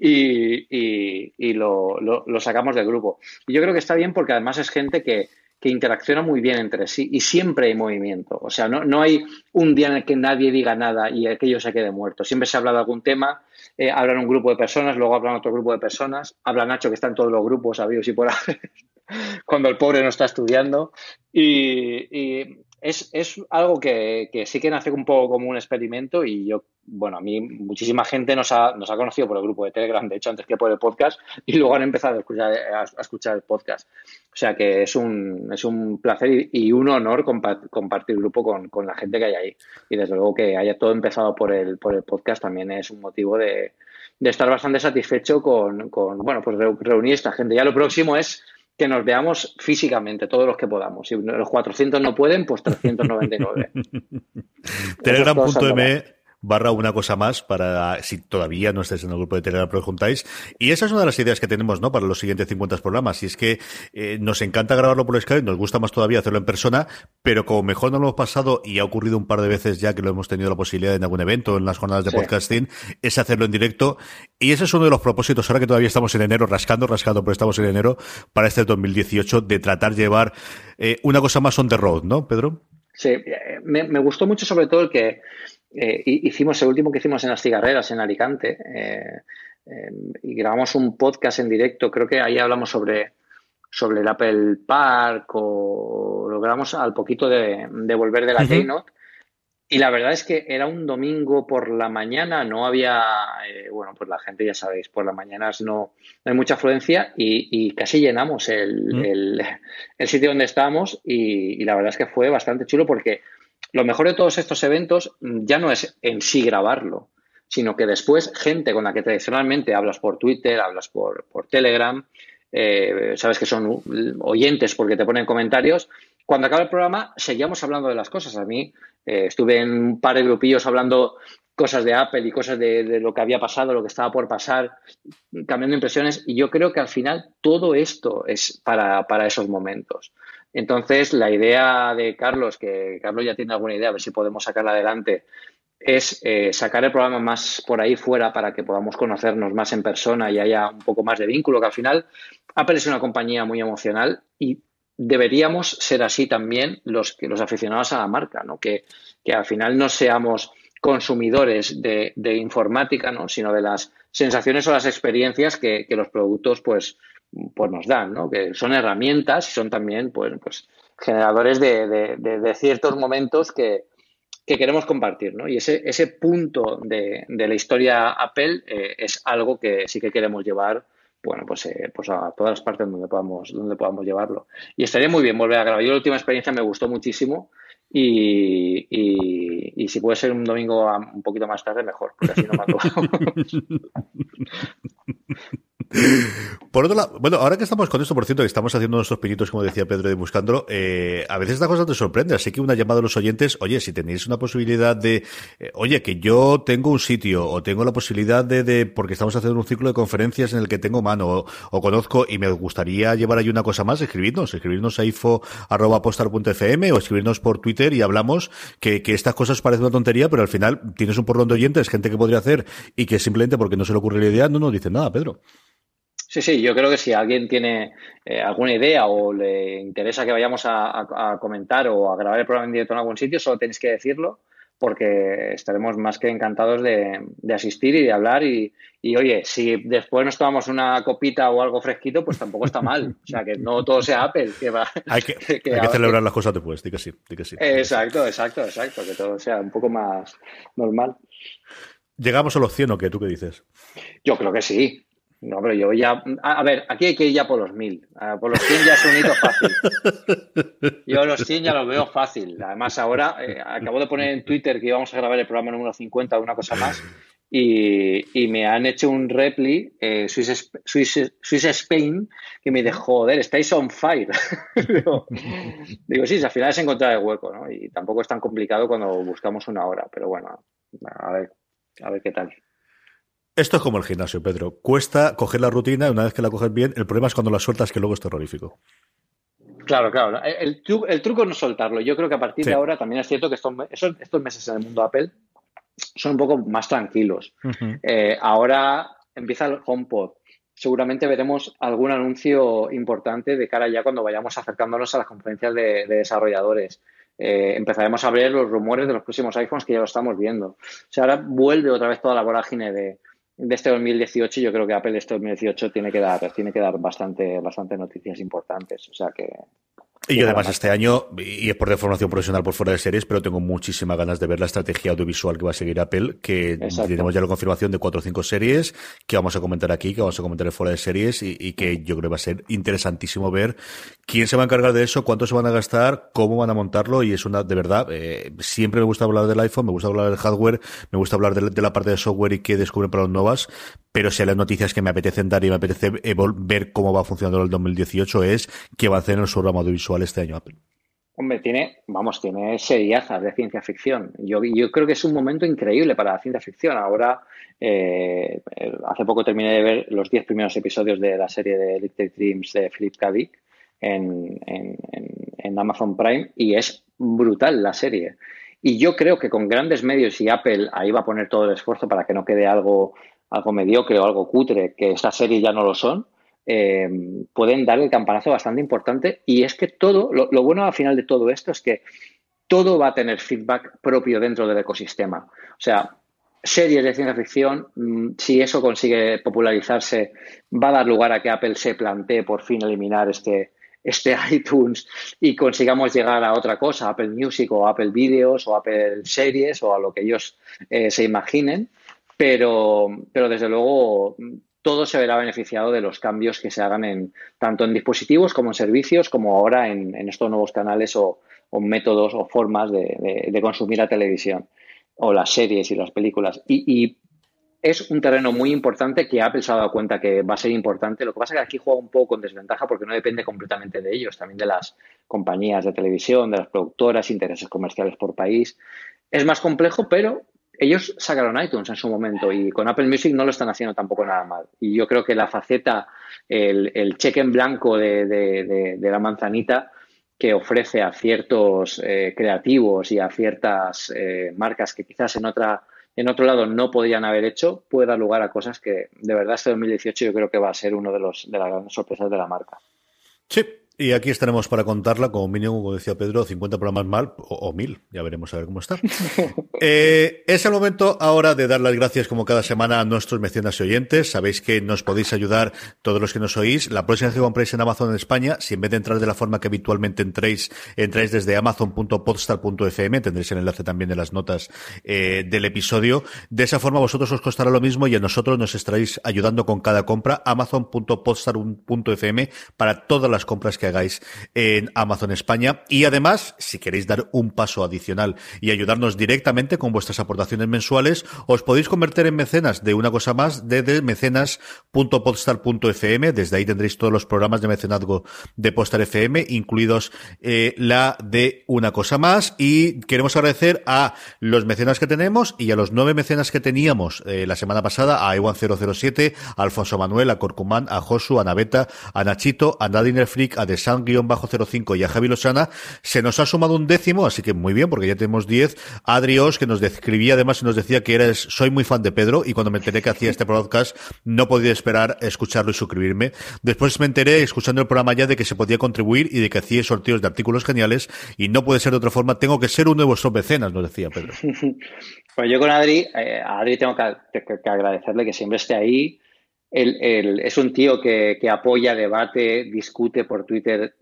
y, y- y lo, lo- lo sacamos del grupo. Y yo creo que está bien porque además es gente que, que interacciona muy bien entre sí y siempre hay movimiento. O sea, no, no hay un día en el que nadie diga nada y aquello se quede muerto. Siempre se habla de algún tema, eh, hablan un grupo de personas, luego hablan otro grupo de personas, habla Nacho, que está en todos los grupos habidos y por ahí. cuando el pobre no está estudiando. Y, y es, es algo que, que sí que nace un poco como un experimento y yo, bueno, a mí muchísima gente nos ha, nos ha conocido por el grupo de Telegram, de hecho, antes que por el podcast, y luego han empezado a escuchar, a, a escuchar el podcast. O sea que es un, es un placer y, y un honor compa- compartir grupo con, con la gente que hay ahí. Y desde luego que haya todo empezado por el, por el podcast también es un motivo de, de estar bastante satisfecho con, con bueno, pues re- reunir esta gente. Ya lo próximo es que nos veamos físicamente, todos los que podamos. Si los cuatrocientos no pueden, pues trescientos noventa y nueve. Telegram.me barra una cosa más para si todavía no estáis en el grupo de Telegram, pero juntáis. Y esa es una de las ideas que tenemos, ¿no? Para los siguientes cincuenta programas. Y es que eh, nos encanta grabarlo por Skype, nos gusta más todavía hacerlo en persona, pero como mejor no lo hemos pasado y ha ocurrido un par de veces ya que lo hemos tenido la posibilidad en algún evento, en las jornadas de Sí. podcasting, es hacerlo en directo. Y ese es uno de los propósitos, ahora que todavía estamos en enero, rascando, rascando, pero estamos en enero, para este dos mil dieciocho, de tratar de llevar eh, una cosa más on the road, ¿no, Pedro? Sí, eh, me, me gustó mucho sobre todo el que eh, hicimos, el último que hicimos en las cigarreras en Alicante, eh, eh, y grabamos un podcast en directo, creo que ahí hablamos sobre, sobre el Apple Park o lo grabamos al poquito de, de volver de la Uh-huh. Keynote. Y la verdad es que era un domingo por la mañana, no había, eh, bueno, pues la gente ya sabéis, por las mañanas no, no hay mucha afluencia y, y casi llenamos el, Mm. el, el sitio donde estábamos y, y la verdad es que fue bastante chulo porque lo mejor de todos estos eventos ya no es en sí grabarlo, sino que después gente con la que tradicionalmente hablas por Twitter, hablas por, por Telegram, eh, sabes que son oyentes porque te ponen comentarios, cuando acaba el programa seguíamos hablando de las cosas. A mí eh, estuve en un par de grupillos hablando cosas de Apple y cosas de, de lo que había pasado, lo que estaba por pasar, cambiando impresiones y yo creo que al final todo esto es para, para esos momentos. Entonces, la idea de Carlos, que Carlos ya tiene alguna idea, a ver si podemos sacarla adelante, es eh, sacar el programa más por ahí fuera para que podamos conocernos más en persona y haya un poco más de vínculo, que al final Apple es una compañía muy emocional y deberíamos ser así también los, los aficionados a la marca, ¿no? Que, que al final no seamos consumidores de, de informática, ¿no? Sino de las sensaciones o las experiencias que, que los productos pues, pues nos dan, ¿no? Que son herramientas y son también pues, pues generadores de, de, de, de ciertos momentos que, que queremos compartir, ¿no? Y ese, ese punto de, de la historia Apple eh, es algo que sí que queremos llevar, bueno, pues, eh, pues a todas las partes donde podamos, donde podamos llevarlo. Y estaría muy bien volver a grabar. Yo la última experiencia me gustó muchísimo y, y, y si puede ser un domingo a, un poquito más tarde, mejor, porque así no me acabo. Por otro lado, bueno, ahora que estamos con esto, por cierto, que estamos haciendo nuestros pinitos, como decía Pedro, y buscándolo, eh, a veces esta cosa te sorprende, así que una llamada a los oyentes, oye, si tenéis una posibilidad de, eh, oye, que yo tengo un sitio, o tengo la posibilidad de, de, porque estamos haciendo un ciclo de conferencias en el que tengo mano, o, o conozco, y me gustaría llevar ahí una cosa más, escribirnos, escribirnos a info arroba postar punto f m o escribirnos por Twitter y hablamos, que, que estas cosas parecen una tontería, pero al final tienes un porrón de oyentes, gente que podría hacer, y que simplemente porque no se le ocurre la idea, no nos dicen nada, Pedro. Sí, sí, yo creo que si alguien tiene eh, alguna idea o le interesa que vayamos a, a, a comentar o a grabar el programa en directo en algún sitio, solo tenéis que decirlo porque estaremos más que encantados de, de asistir y de hablar y, y, oye, si después nos tomamos una copita o algo fresquito, pues tampoco está mal. O sea, que no todo sea Apple. Que va, hay que, que, hay que celebrar que, las cosas después, di que sí, di que sí. Exacto, exacto, exacto, que todo sea un poco más normal. ¿Llegamos a los cien o qué? ¿Tú qué dices? Yo creo que sí. No, pero yo ya... A, a ver, aquí hay que ir ya por los mil. Uh, por los cien ya es un hito fácil. Yo los cien ya los veo fácil. Además, ahora eh, acabo de poner en Twitter que íbamos a grabar el programa número cincuenta o una cosa más y, y me han hecho un repli, eh, Swiss, Swiss, Swiss Spain, que me dice, joder, estáis on fire. digo, digo, sí, al final es encontrar el hueco, ¿no? Y tampoco es tan complicado cuando buscamos una hora. Pero bueno, a ver, a ver qué tal. Esto es como el gimnasio, Pedro. Cuesta coger la rutina y una vez que la coges bien, el problema es cuando la sueltas, que luego es terrorífico. Claro, claro. El, tru- el truco es no soltarlo. Yo creo que a partir sí. de ahora también es cierto que estos, estos, estos meses en el mundo Apple son un poco más tranquilos. Uh-huh. Eh, ahora empieza el HomePod. Seguramente veremos algún anuncio importante de cara ya cuando vayamos acercándonos a las conferencias de, de desarrolladores. Eh, empezaremos a ver los rumores de los próximos iPhones que ya lo estamos viendo. O sea, ahora vuelve otra vez toda la vorágine de de este dos mil dieciocho, yo creo que Apple este dos mil dieciocho tiene que dar, tiene que dar bastante, bastante noticias importantes. O sea que... Y yo además este año, y es por deformación profesional por fuera de series, pero tengo muchísimas ganas de ver la estrategia audiovisual que va a seguir Apple, que Exacto. tenemos ya la confirmación de cuatro o cinco series que vamos a comentar aquí, que vamos a comentar fuera de series y, y que yo creo que va a ser interesantísimo ver quién se va a encargar de eso, cuánto se van a gastar, cómo van a montarlo, y es una, de verdad, eh, siempre me gusta hablar del iPhone, me gusta hablar del hardware, me gusta hablar de, de la parte de software y qué descubren para los novas, pero si hay las noticias que me apetecen dar y me apetece ver cómo va funcionando el dos mil dieciocho es que va a hacer en su rama audiovisual este año Apple. Hombre, tiene, vamos, tiene seriazas de ciencia ficción. Yo, yo creo que es un momento increíble para la ciencia ficción. Ahora, eh, hace poco terminé de ver los diez primeros episodios de la serie de Electric Dreams de Philip K. Dick en, en, en, en Amazon Prime y es brutal la serie. Y yo creo que con grandes medios, y Apple ahí va a poner todo el esfuerzo para que no quede algo, algo mediocre o algo cutre, que estas series ya no lo son, Eh, pueden dar el campanazo bastante importante. Y es que todo, lo, lo bueno al final de todo esto es que todo va a tener feedback propio dentro del ecosistema. O sea, series de ciencia ficción, si eso consigue popularizarse, va a dar lugar a que Apple se plantee por fin eliminar este, este iTunes y consigamos llegar a otra cosa, Apple Music o Apple Videos o Apple Series o a lo que ellos eh, se imaginen. Pero, pero desde luego todo se verá beneficiado de los cambios que se hagan en tanto en dispositivos como en servicios, como ahora en, en estos nuevos canales o, o métodos o formas de, de, de consumir la televisión o las series y las películas. Y, y es un terreno muy importante que Apple se ha dado cuenta que va a ser importante. Lo que pasa es que aquí juega un poco con desventaja porque no depende completamente de ellos, también de las compañías de televisión, de las productoras, intereses comerciales por país. Es más complejo, pero ellos sacaron iTunes en su momento y con Apple Music no lo están haciendo tampoco nada mal. Y yo creo que la faceta, el, el cheque en blanco de, de, de, de la manzanita que ofrece a ciertos eh, creativos y a ciertas eh, marcas que quizás en otra en otro lado no podrían haber hecho, puede dar lugar a cosas que de verdad este dos mil dieciocho yo creo que va a ser uno de los de las grandes sorpresas de la marca. Sí. Y aquí estaremos para contarla, como mínimo, como decía Pedro, cincuenta programas mal o, o mil, ya veremos a ver cómo está. eh, es el momento ahora de dar las gracias, como cada semana, a nuestros mecenas y oyentes. Sabéis que nos podéis ayudar todos los que nos oís. La próxima vez que compréis en Amazon en España, si en vez de entrar de la forma que habitualmente entréis, entráis desde amazon punto podstar punto f m, tendréis el enlace también en las notas eh, del episodio. De esa forma, a vosotros os costará lo mismo y a nosotros nos estaréis ayudando con cada compra. amazon punto podstar punto f m para todas las compras que hagáis en Amazon España. Y además, si queréis dar un paso adicional y ayudarnos directamente con vuestras aportaciones mensuales, os podéis convertir en mecenas de Una Cosa Más desde mecenas punto podstar punto f m. Desde ahí tendréis todos los programas de mecenazgo de Podstar F M, incluidos eh, la de Una Cosa Más. Y queremos agradecer a los mecenas que tenemos y a los nueve mecenas que teníamos eh, la semana pasada, a Ewan cero cero siete, a Alfonso Manuel, a Corcumán, a Josu, a Naveta, a Nachito, a Nadiner Freak, a The Sound bajo cero cinco y a Javi Lozana. Se nos ha sumado un décimo, así que muy bien, porque ya tenemos diez. Adri Os, que nos describía además y nos decía que eres, soy muy fan de Pedro, y cuando me enteré que hacía este podcast no podía esperar a escucharlo y suscribirme. Después me enteré, escuchando el programa ya, de que se podía contribuir y de que hacía sorteos de artículos geniales, y no puede ser de otra forma, tengo que ser uno de vuestros mecenas, nos decía Pedro. Pues yo con Adri, eh, a Adri tengo que, que, que agradecerle que siempre esté ahí. Él, él, es un tío que, que apoya, debate, discute por Twitter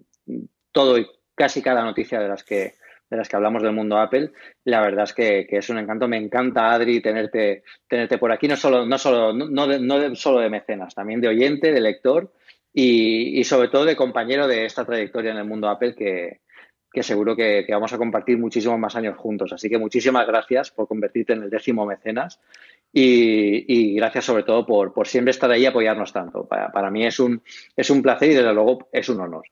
todo y casi cada noticia de las que de las que hablamos del mundo Apple. La verdad es que, que es un encanto. Me encanta, Adri, tenerte tenerte por aquí, no solo no solo no, no, de, no de, solo de mecenas, también de oyente, de lector y, y sobre todo de compañero de esta trayectoria en el mundo Apple que, que seguro que, que vamos a compartir muchísimos más años juntos. Así que muchísimas gracias por convertirte en el décimo mecenas. Y, y gracias sobre todo por, por siempre estar ahí y apoyarnos tanto. Para, para mí es un, es un placer y desde luego es un honor.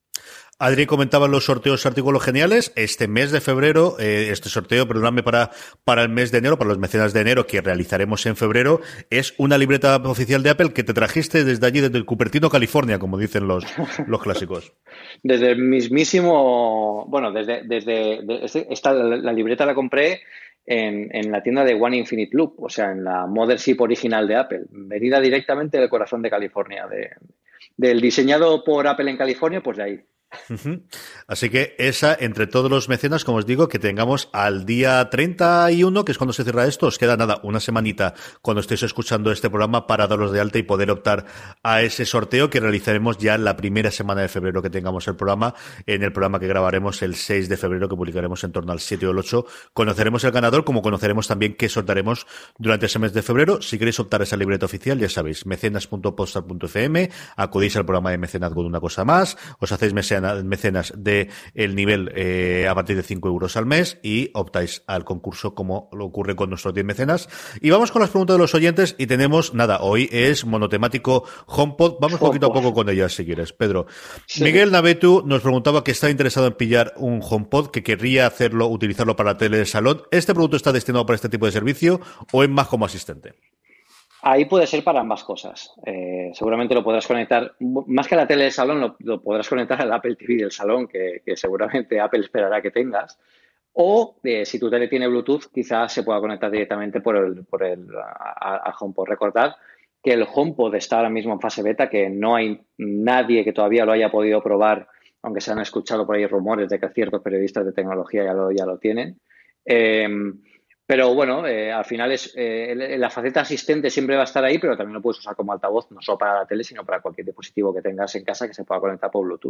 Adri comentaba los sorteos artículos geniales. Este mes de febrero, eh, este sorteo, perdóname, para, para el mes de enero, para los mecenas de enero que realizaremos en febrero, es una libreta oficial de Apple que te trajiste desde allí, desde el Cupertino, California, como dicen los, los clásicos. Desde el mismísimo, bueno, desde, desde, desde esta, la, la libreta la compré En, en la tienda de One Infinite Loop, o sea, en la Mothership original de Apple, venida directamente del corazón de California, de, del diseñado por Apple en California, pues de ahí. Ujú. Así que esa, entre todos los mecenas, como os digo, que tengamos al día treinta y uno, que es cuando se cierra esto, os queda nada, una semanita cuando estéis escuchando este programa para daros de alta y poder optar a ese sorteo que realizaremos ya la primera semana de febrero que tengamos el programa, en el programa que grabaremos el seis de febrero, que publicaremos en torno al siete o el ocho. Conoceremos el ganador, como conoceremos también qué sortearemos durante ese mes de febrero. Si queréis optar a esa libreta oficial, ya sabéis, mecenas punto podstar punto f m, acudís al programa de Mecenazgo con una cosa más, os hacéis mecenas mecenas de el nivel eh, a partir de cinco euros al mes y optáis al concurso como lo ocurre con nuestros diez mecenas. Y vamos con las preguntas de los oyentes y tenemos, nada, hoy es monotemático HomePod. Vamos HomePod. poquito a poco con ellas si quieres, Pedro. Sí. Miguel Navetu nos preguntaba que está interesado en pillar un HomePod, que querría hacerlo, utilizarlo para la tele de salón. ¿Este producto está destinado para este tipo de servicio o es más como asistente? Ahí puede ser para ambas cosas. Eh, seguramente lo podrás conectar, más que a la tele del salón, lo, lo podrás conectar al Apple T V del salón, que, que seguramente Apple esperará que tengas. O eh, si tu tele tiene Bluetooth, quizás se pueda conectar directamente por el, por el a, a HomePod. Recordad que el HomePod está ahora mismo en fase beta, que no hay nadie que todavía lo haya podido probar, aunque se han escuchado por ahí rumores de que ciertos periodistas de tecnología ya lo, ya lo tienen. Eh, Pero bueno, eh, al final es eh, la faceta asistente siempre va a estar ahí, pero también lo puedes usar como altavoz, no solo para la tele, sino para cualquier dispositivo que tengas en casa que se pueda conectar por Bluetooth.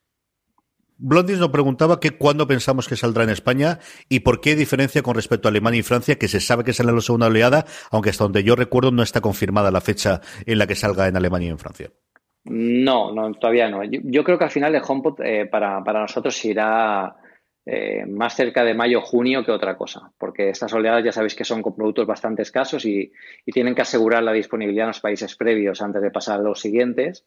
Blondis nos preguntaba que cuándo pensamos que saldrá en España y por qué diferencia con respecto a Alemania y Francia, que se sabe que sale en la segunda oleada, aunque hasta donde yo recuerdo no está confirmada la fecha en la que salga en Alemania y en Francia. No, no, todavía no. Yo, yo creo que al final el HomePod eh, para, para nosotros irá eh, más cerca de mayo o junio que otra cosa, porque estas oleadas ya sabéis que son con productos bastante escasos y, y tienen que asegurar la disponibilidad en los países previos antes de pasar a los siguientes.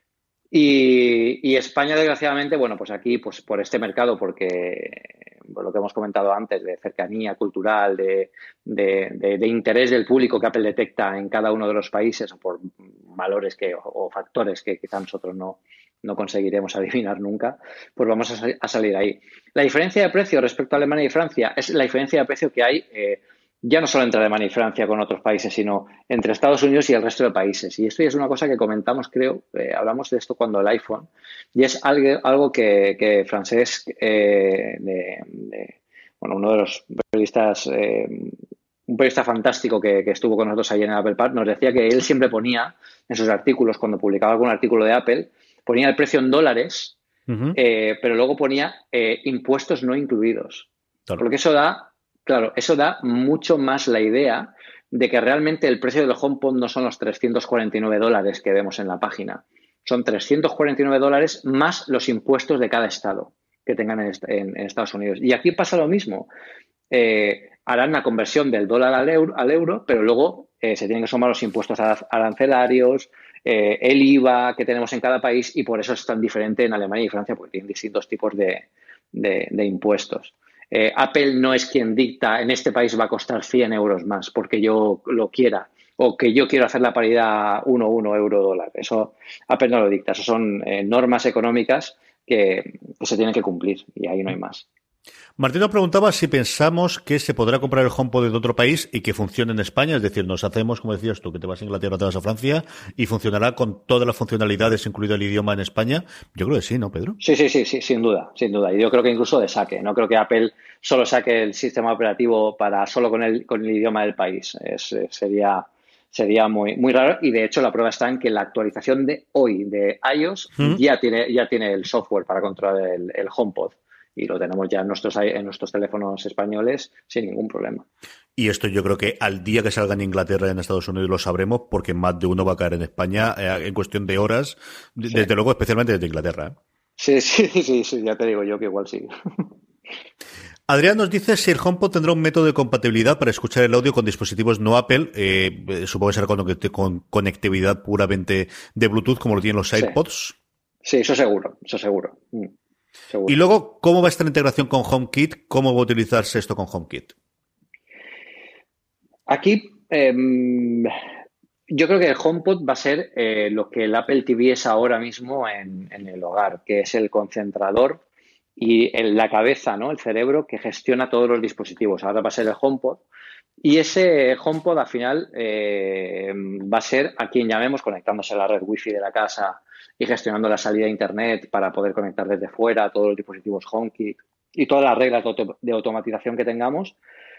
Y, y España, desgraciadamente, bueno, pues aquí, pues por este mercado, porque por lo que hemos comentado antes, de cercanía cultural, de, de, de, de interés del público que Apple detecta en cada uno de los países, o por valores que, o factores que quizá nosotros no, no conseguiremos adivinar nunca, pues vamos a, a salir ahí. La diferencia de precio respecto a Alemania y Francia es la diferencia de precio que hay eh, ya no solo entre Alemania y Francia con otros países, sino entre Estados Unidos y el resto de países. Y esto ya es una cosa que comentamos, creo, eh, hablamos de esto cuando el iPhone, y es algo, algo que, que Francesc, eh, de, de, bueno, uno de los periodistas, eh, un periodista fantástico que, que estuvo con nosotros ahí en el Apple Park, nos decía que él siempre ponía en sus artículos, cuando publicaba algún artículo de Apple, ponía el precio en dólares, uh-huh. eh, pero luego ponía eh, impuestos no incluidos. Claro. Porque eso da... Claro, eso da mucho más la idea de que realmente el precio del HomePod no son los trescientos cuarenta y nueve dólares que vemos en la página. Son trescientos cuarenta y nueve dólares más los impuestos de cada estado que tengan en, en, en Estados Unidos. Y aquí pasa lo mismo. Eh, harán la conversión del dólar al euro, al euro pero luego eh, se tienen que sumar los impuestos arancelarios, eh, el I V A que tenemos en cada país, y por eso es tan diferente en Alemania y Francia, porque tienen distintos tipos de, de, de impuestos. Eh, Apple no es quien dicta, en este país va a costar cien euros más porque yo lo quiera, o que yo quiero hacer la paridad uno uno euro dólar. Eso Apple no lo dicta, eso son eh, normas económicas que, que se tienen que cumplir, y ahí no hay más. Martino preguntaba si pensamos que se podrá comprar el HomePod de otro país y que funcione en España, es decir, nos hacemos, como decías tú, que te vas a Inglaterra, te vas a Francia y funcionará con todas las funcionalidades, incluido el idioma en España. Yo creo que sí, ¿no, Pedro? Sí, sí, sí, sí, sin duda, sin duda. Y yo creo que incluso de saque. No creo que Apple solo saque el sistema operativo para solo con el, con el idioma del país. Es, sería... Sería muy, muy raro, y de hecho la prueba está en que la actualización de hoy de iOS ¿Mm? ya tiene ya tiene el software para controlar el, el HomePod, y lo tenemos ya en nuestros, en nuestros teléfonos españoles sin ningún problema. Y esto yo creo que al día que salga en Inglaterra y en Estados Unidos lo sabremos, porque más de uno va a caer en España eh, en cuestión de horas, sí. Desde luego, especialmente desde Inglaterra. ¿eh? Sí, sí, sí, sí, ya te digo yo que igual sí. Adrián nos dice si el HomePod tendrá un método de compatibilidad para escuchar el audio con dispositivos no Apple, eh, supongo que será con, con conectividad puramente de Bluetooth, como lo tienen los iPods. Sí, sí, eso seguro, eso seguro. Mm, seguro. Y luego, ¿cómo va a estar la integración con HomeKit? ¿Cómo va a utilizarse esto con HomeKit? Aquí, eh, yo creo que el HomePod va a ser eh, lo que el Apple T V es ahora mismo en, en el hogar, que es el concentrador y en la cabeza, ¿no? El cerebro que gestiona todos los dispositivos. Ahora va a ser el HomePod, Y ese HomePod al final eh, va a ser a quien llamemos conectándose a la red Wi-Fi de la casa y gestionando la salida a Internet para poder conectar desde fuera a todos los dispositivos HomeKit y todas las reglas de, auto, de automatización que tengamos.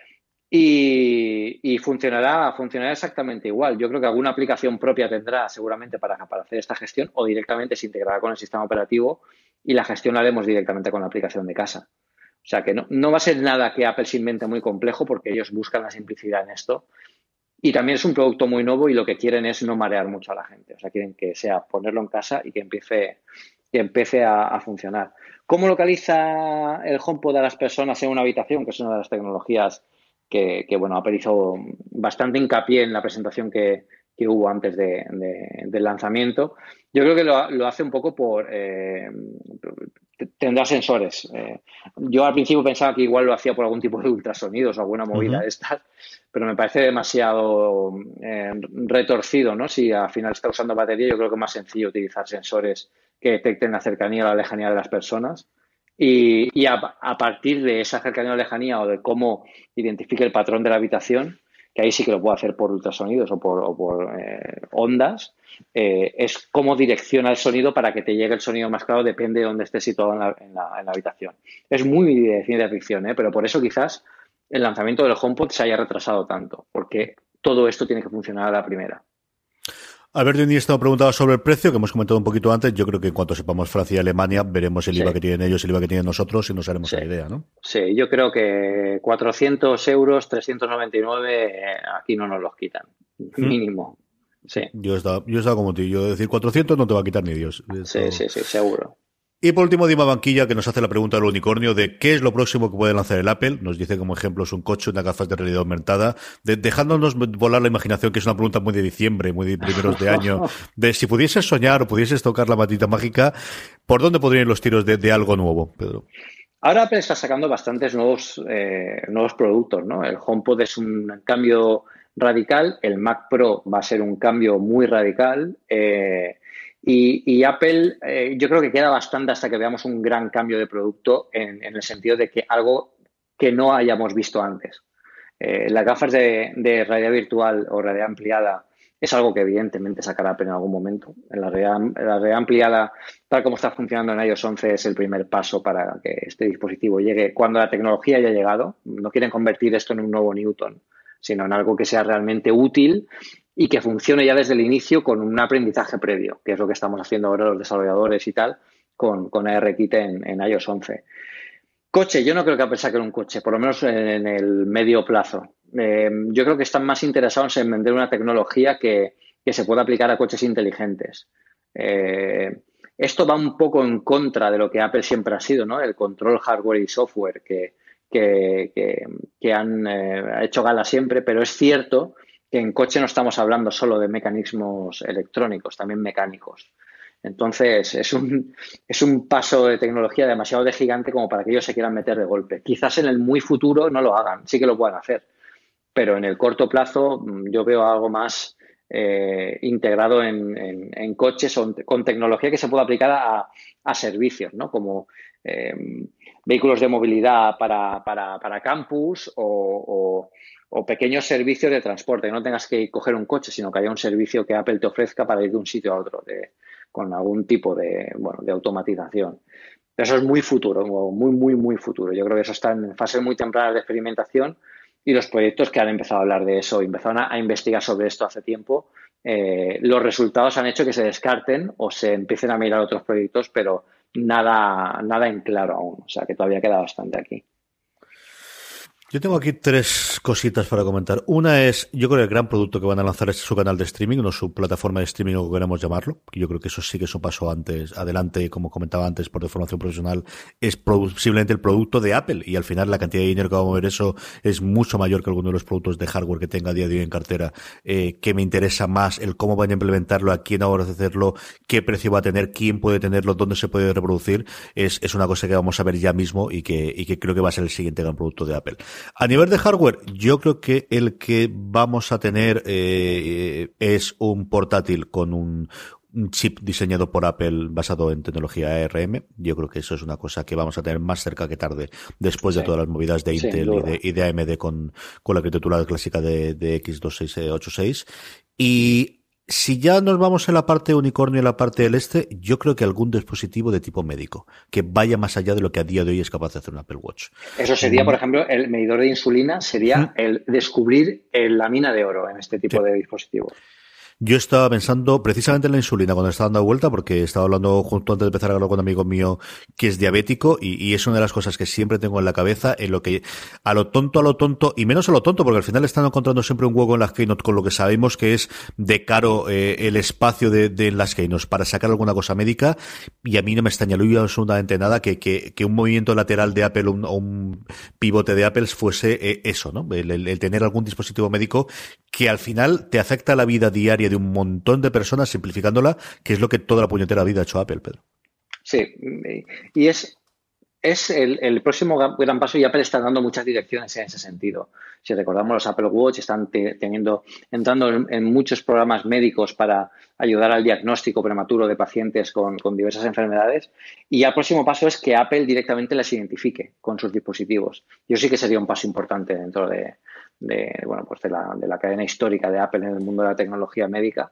Y, y funcionará, funcionará exactamente igual. Yo creo que alguna aplicación propia tendrá seguramente para, para hacer esta gestión, o directamente se integrará con el sistema operativo y la gestión la haremos directamente con la aplicación de casa. O sea que no, no va a ser nada que Apple se invente muy complejo, porque ellos buscan la simplicidad en esto. Y también es un producto muy nuevo y lo que quieren es no marear mucho a la gente. O sea, quieren que sea ponerlo en casa y que empiece, que empiece a, a funcionar. ¿Cómo localiza el HomePod a las personas en una habitación? Que es una de las tecnologías que, que bueno, Apple hizo bastante hincapié en la presentación que, que hubo antes de, de, del lanzamiento. Yo creo que lo, lo hace un poco por... Eh, tendrá sensores. Eh, yo al principio pensaba que igual lo hacía por algún tipo de ultrasonidos o alguna movida uh-huh. de estas, pero me parece demasiado eh, retorcido, ¿no? Si al final está usando batería, yo creo que es más sencillo utilizar sensores que detecten la cercanía o la lejanía de las personas. Y, y a, a partir de esa cercanía o lejanía, o de cómo identifique el patrón de la habitación, que ahí sí que lo puedo hacer por ultrasonidos o por, o por eh, ondas, eh, es cómo direcciona el sonido para que te llegue el sonido más claro, depende de dónde estés situado en la, en la, en la habitación. Es muy de ciencia ficción, ¿eh? Pero por eso quizás el lanzamiento del HomePod se haya retrasado tanto, porque todo esto tiene que funcionar a la primera. Alberto Iniesta preguntaba sobre el precio, que hemos comentado un poquito antes. Yo creo que en cuanto sepamos Francia y Alemania, veremos el sí. I V A que tienen ellos, el I V A que tienen nosotros y nos haremos sí. la idea, ¿no? Sí, yo creo que cuatrocientos euros, trescientos noventa y nueve, eh, aquí no nos los quitan, mínimo. Sí. Yo estaba, yo estaba como tú, yo decir cuatrocientos no te va a quitar ni Dios. Esto... Sí, sí, sí, seguro. Y por último, Dima Banquilla, que nos hace la pregunta del unicornio de qué es lo próximo que puede lanzar el Apple. Nos dice como ejemplos un coche, una gafas de realidad aumentada, de, dejándonos volar la imaginación, que es una pregunta muy de diciembre, muy de primeros de año, de si pudieses soñar o pudieses tocar la matita mágica, ¿por dónde podrían ir los tiros de, de algo nuevo, Pedro? Ahora Apple está sacando bastantes nuevos, eh, nuevos productos, ¿no? El HomePod es un cambio radical, el Mac Pro va a ser un cambio muy radical, eh, Y, y Apple, eh, yo creo que queda bastante hasta que veamos un gran cambio de producto en, en el sentido de que algo que no hayamos visto antes. Eh, las gafas de, de realidad virtual o realidad ampliada es algo que evidentemente sacará Apple en algún momento. La realidad, la realidad ampliada, tal como está funcionando en iOS once, es el primer paso para que este dispositivo llegue cuando la tecnología haya llegado. No quieren convertir esto en un nuevo Newton, sino en algo que sea realmente útil y que funcione ya desde el inicio con un aprendizaje previo, que es lo que estamos haciendo ahora los desarrolladores y tal, con, con ARKit en, en iOS once. Coche, yo no creo que Apple saque un coche, por lo menos en el medio plazo. Eh, yo creo que están más interesados en vender una tecnología que, que se pueda aplicar a coches inteligentes. Eh, esto va un poco en contra de lo que Apple siempre ha sido, ¿no? El control hardware y software que, que, que, que han eh, hecho gala siempre, pero es cierto que en coche no estamos hablando solo de mecanismos electrónicos, también mecánicos. Entonces, es un, es un paso de tecnología demasiado de gigante como para que ellos se quieran meter de golpe. Quizás en el muy futuro no lo hagan, sí que lo puedan hacer, pero en el corto plazo yo veo algo más eh, integrado en, en, en coches o con tecnología que se pueda aplicar a, a servicios, ¿no? Como eh, vehículos de movilidad para, para, para campus o, o o pequeños servicios de transporte, que no tengas que coger un coche, sino que haya un servicio que Apple te ofrezca para ir de un sitio a otro, de, con algún tipo de, bueno, de automatización. Eso es muy futuro, muy, muy, muy futuro. Yo creo que eso está en fases muy tempranas de experimentación y los proyectos que han empezado a hablar de eso, empezaron a, a investigar sobre esto hace tiempo, eh, los resultados han hecho que se descarten o se empiecen a mirar otros proyectos, pero nada, nada en claro aún. O sea, que todavía queda bastante aquí. Yo tengo aquí tres cositas para comentar. Una es, yo creo que el gran producto que van a lanzar es su canal de streaming, no su plataforma de streaming, o como queramos llamarlo. Yo creo que eso sí que es un paso antes, adelante, y como comentaba antes, por deformación profesional, es posiblemente el producto de Apple, y al final la cantidad de dinero que va a mover eso es mucho mayor que alguno de los productos de hardware que tenga a día de hoy en cartera, eh, que me interesa más el cómo van a implementarlo, a quién ahora hacerlo, qué precio va a tener, quién puede tenerlo, dónde se puede reproducir. Es, es una cosa que vamos a ver ya mismo y que, y que creo que va a ser el siguiente gran producto de Apple. A nivel de hardware, yo creo que el que vamos a tener eh, es un portátil con un un chip diseñado por Apple basado en tecnología A R M. Yo creo que eso es una cosa que vamos a tener más cerca que tarde, después sí. de todas las movidas de Intel y de, y de A M D con, con la arquitectura clásica de, de X veintiséis ochenta y seis. Y si ya nos vamos en la parte unicornio y en la parte del este, yo creo que algún dispositivo de tipo médico, que vaya más allá de lo que a día de hoy es capaz de hacer un Apple Watch. Eso sería, por ejemplo, el medidor de insulina, sería ¿Mm? el descubrir la mina de oro en este tipo sí. de dispositivos. Yo estaba pensando precisamente en la insulina cuando estaba dando vuelta, porque estaba hablando justo antes de empezar a hablar con un amigo mío que es diabético y, y es una de las cosas que siempre tengo en la cabeza, en lo que a lo tonto, a lo tonto, y menos a lo tonto, porque al final están encontrando siempre un hueco en las Keynote con lo que sabemos que es de caro eh, el espacio de, de las Keynote para sacar alguna cosa médica, y a mí no me extrañaría absolutamente nada que, que, que un movimiento lateral de Apple o un, un pivote de Apple fuese eh, eso, ¿no? El, el, el tener algún dispositivo médico que al final te afecta a la vida diaria de un montón de personas, simplificándola, que es lo que toda la puñetera vida ha hecho Apple, Pedro. Sí, y es, es el, el próximo gran paso, y Apple está dando muchas direcciones en ese sentido. Si recordamos, los Apple Watch están te, teniendo, entrando en, en muchos programas médicos para ayudar al diagnóstico prematuro de pacientes con, con diversas enfermedades, y el próximo paso es que Apple directamente las identifique con sus dispositivos. Yo sí que sería un paso importante dentro de de bueno pues de la, de la cadena histórica de Apple en el mundo de la tecnología médica,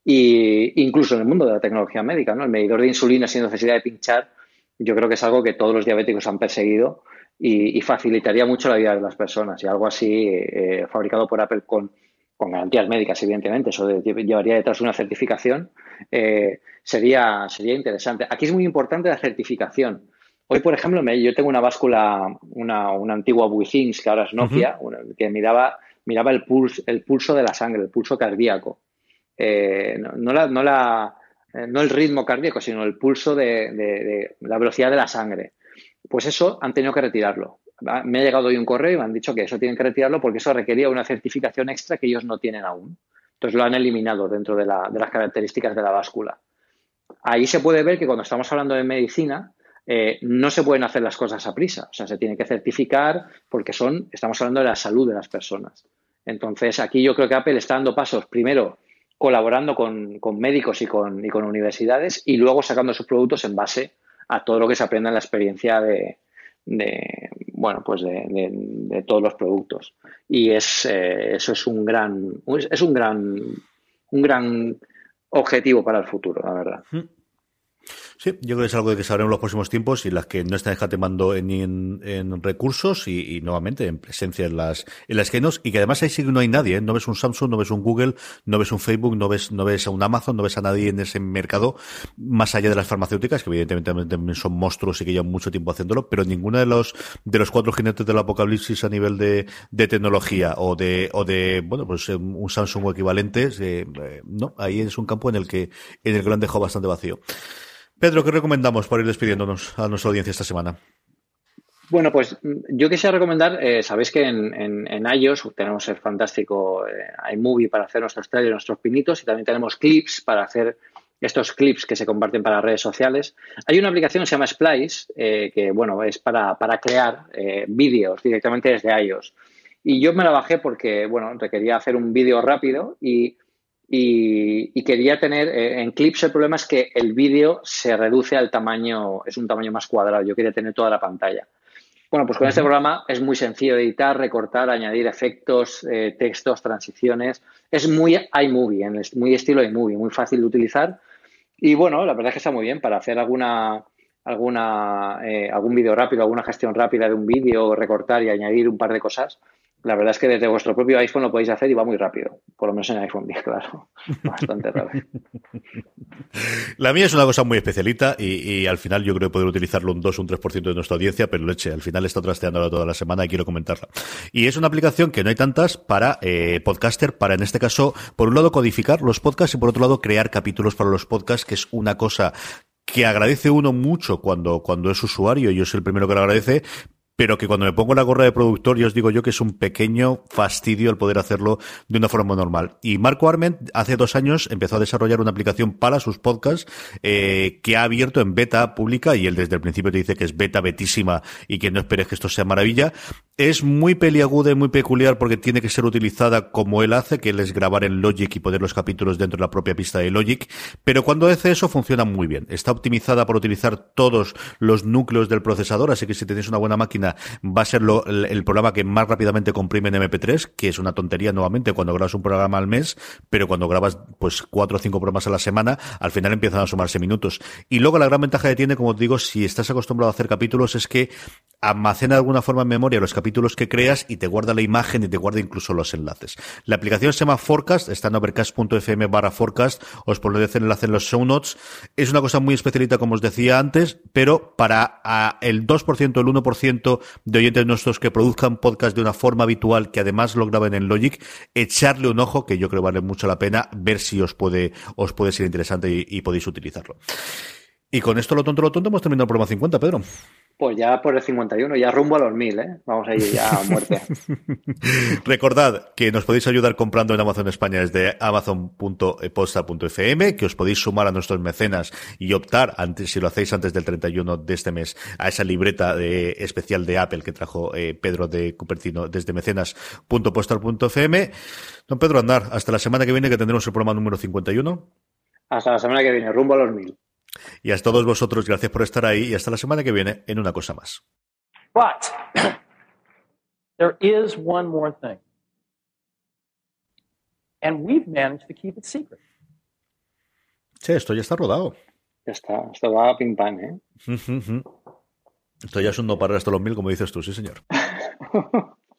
y incluso en el mundo de la tecnología médica, ¿no? El medidor de insulina sin necesidad de pinchar, yo creo que es algo que todos los diabéticos han perseguido y, y facilitaría mucho la vida de las personas, y algo así eh, fabricado por Apple con, con garantías médicas, evidentemente, eso de, llevaría detrás una certificación, eh, sería, sería interesante. Aquí es muy importante la certificación. Hoy, por ejemplo, yo tengo una báscula, una, una antigua Withings, que ahora es Nokia, uh-huh. una, que miraba, miraba el, pulso, el pulso de la sangre, el pulso cardíaco. Eh, no, no, la, no, la, no el ritmo cardíaco, sino el pulso de, de, de la velocidad de la sangre. Pues eso han tenido que retirarlo. Me ha llegado hoy un correo y me han dicho que eso tienen que retirarlo porque eso requería una certificación extra que ellos no tienen aún. Entonces lo han eliminado dentro de, la, de las características de la báscula. Ahí se puede ver que cuando estamos hablando de medicina, Eh, no se pueden hacer las cosas a prisa, o sea, se tiene que certificar porque son, estamos hablando de la salud de las personas. Entonces, aquí yo creo que Apple está dando pasos, primero colaborando con, con médicos y con, y con universidades, y luego sacando sus productos en base a todo lo que se aprenda en la experiencia de, de bueno, pues de, de, de todos los productos. Y es eh, eso es un gran, es un gran, un gran objetivo para el futuro, la verdad. Sí, yo creo que es algo de que sabremos en los próximos tiempos, y las que no están escatimando en, en, en recursos y, y nuevamente en presencia en las en las keynotes, y que además ahí sí que no hay nadie, ¿eh? No ves un Samsung, no ves un Google, no ves un Facebook, no ves no ves a un Amazon, no ves a nadie en ese mercado más allá de las farmacéuticas, que evidentemente también son monstruos y que llevan mucho tiempo haciéndolo, pero ninguno de los de los cuatro jinetes del apocalipsis a nivel de, de tecnología o de o de bueno pues un Samsung o equivalentes, eh, eh, no, ahí es un campo en el que en el que lo han dejado bastante vacío. Pedro, ¿qué recomendamos para ir despidiéndonos a nuestra audiencia esta semana? Bueno, pues yo quisiera recomendar, eh, sabéis que en, en, en iOS tenemos el fantástico eh, iMovie para hacer nuestros trailers, nuestros pinitos, y también tenemos Clips para hacer estos clips que se comparten para redes sociales. Hay una aplicación que se llama Splice, eh, que bueno, es para, para crear eh, vídeos directamente desde iOS. Y yo me la bajé porque, bueno, requería hacer un vídeo rápido y Y, y quería tener, eh, en Clips el problema es que el vídeo se reduce al tamaño, es un tamaño más cuadrado, yo quería tener toda la pantalla. Bueno, pues con uh-huh. este programa es muy sencillo de editar, recortar, añadir efectos, eh, textos, transiciones. Es muy iMovie, muy estilo iMovie, muy fácil de utilizar. Y bueno, la verdad es que está muy bien para hacer alguna, alguna eh, algún vídeo rápido, alguna gestión rápida de un vídeo, recortar y añadir un par de cosas. La verdad es que desde vuestro propio iPhone lo podéis hacer y va muy rápido. Por lo menos en iPhone diez, claro. Bastante rápido. La mía es una cosa muy especialita y, y al final yo creo que poder utilizarlo un dos o un tres por ciento de nuestra audiencia, pero leche, al final he estado trasteándola toda la semana y quiero comentarla. Y es una aplicación que no hay tantas para eh, podcaster, para en este caso, por un lado codificar los podcasts y por otro lado crear capítulos para los podcasts, que es una cosa que agradece uno mucho cuando, cuando es usuario, y yo soy el primero que lo agradece, pero que cuando me pongo la gorra de productor, yo os digo yo que es un pequeño fastidio el poder hacerlo de una forma normal. Y Marco Arment hace dos años empezó a desarrollar una aplicación para sus podcasts eh, que ha abierto en beta pública, y él desde el principio te dice que es beta betísima y que no esperes que esto sea maravilla. Es muy peliaguda y muy peculiar porque tiene que ser utilizada como él hace, que él es grabar en Logic y poner los capítulos dentro de la propia pista de Logic, pero cuando hace eso funciona muy bien. Está optimizada por utilizar todos los núcleos del procesador, así que si tenéis una buena máquina va a ser lo, el, el programa que más rápidamente comprime en eme pe tres, que es una tontería nuevamente cuando grabas un programa al mes, pero cuando grabas pues cuatro o cinco programas a la semana, al final empiezan a sumarse minutos. Y luego la gran ventaja que tiene, como os digo, si estás acostumbrado a hacer capítulos, es que almacena de alguna forma en memoria los capítulos que creas y te guarda la imagen y te guarda incluso los enlaces. La aplicación se llama Forecast, está en overcast.fm barra Forecast, os pondré el enlace en los show notes. Es una cosa muy especialita, como os decía antes, pero para a, el dos por ciento, el uno por ciento de oyentes nuestros que produzcan podcast de una forma habitual, que además lo graben en Logic, echarle un ojo, que yo creo vale mucho la pena, ver si os puede, os puede ser interesante y, y podéis utilizarlo. Y con esto, lo tonto, lo tonto, hemos terminado el programa cincuenta, Pedro. Pues ya por el cincuenta y uno, ya rumbo a los mil, ¿eh? Vamos a ir ya a muerte. Recordad que nos podéis ayudar comprando en Amazon España desde amazon punto posta punto efe eme, que os podéis sumar a nuestros mecenas y optar, antes, si lo hacéis antes del treinta y uno de este mes, a esa libreta de, especial de Apple que trajo eh, Pedro de Cupertino desde mecenas punto posta punto efe eme. Don Pedro Aznar, hasta la semana que viene, que tendremos el programa número cincuenta y uno. Hasta la semana que viene, rumbo a los mil. Y a todos vosotros, gracias por estar ahí, y hasta la semana que viene en Una Cosa Más. But there is one more thing. And we've managed to keep it secret. Sí, esto ya está rodado. Ya está, esto va a pim pam, ¿eh? Esto ya es un no parar hasta los mil, como dices tú, sí señor.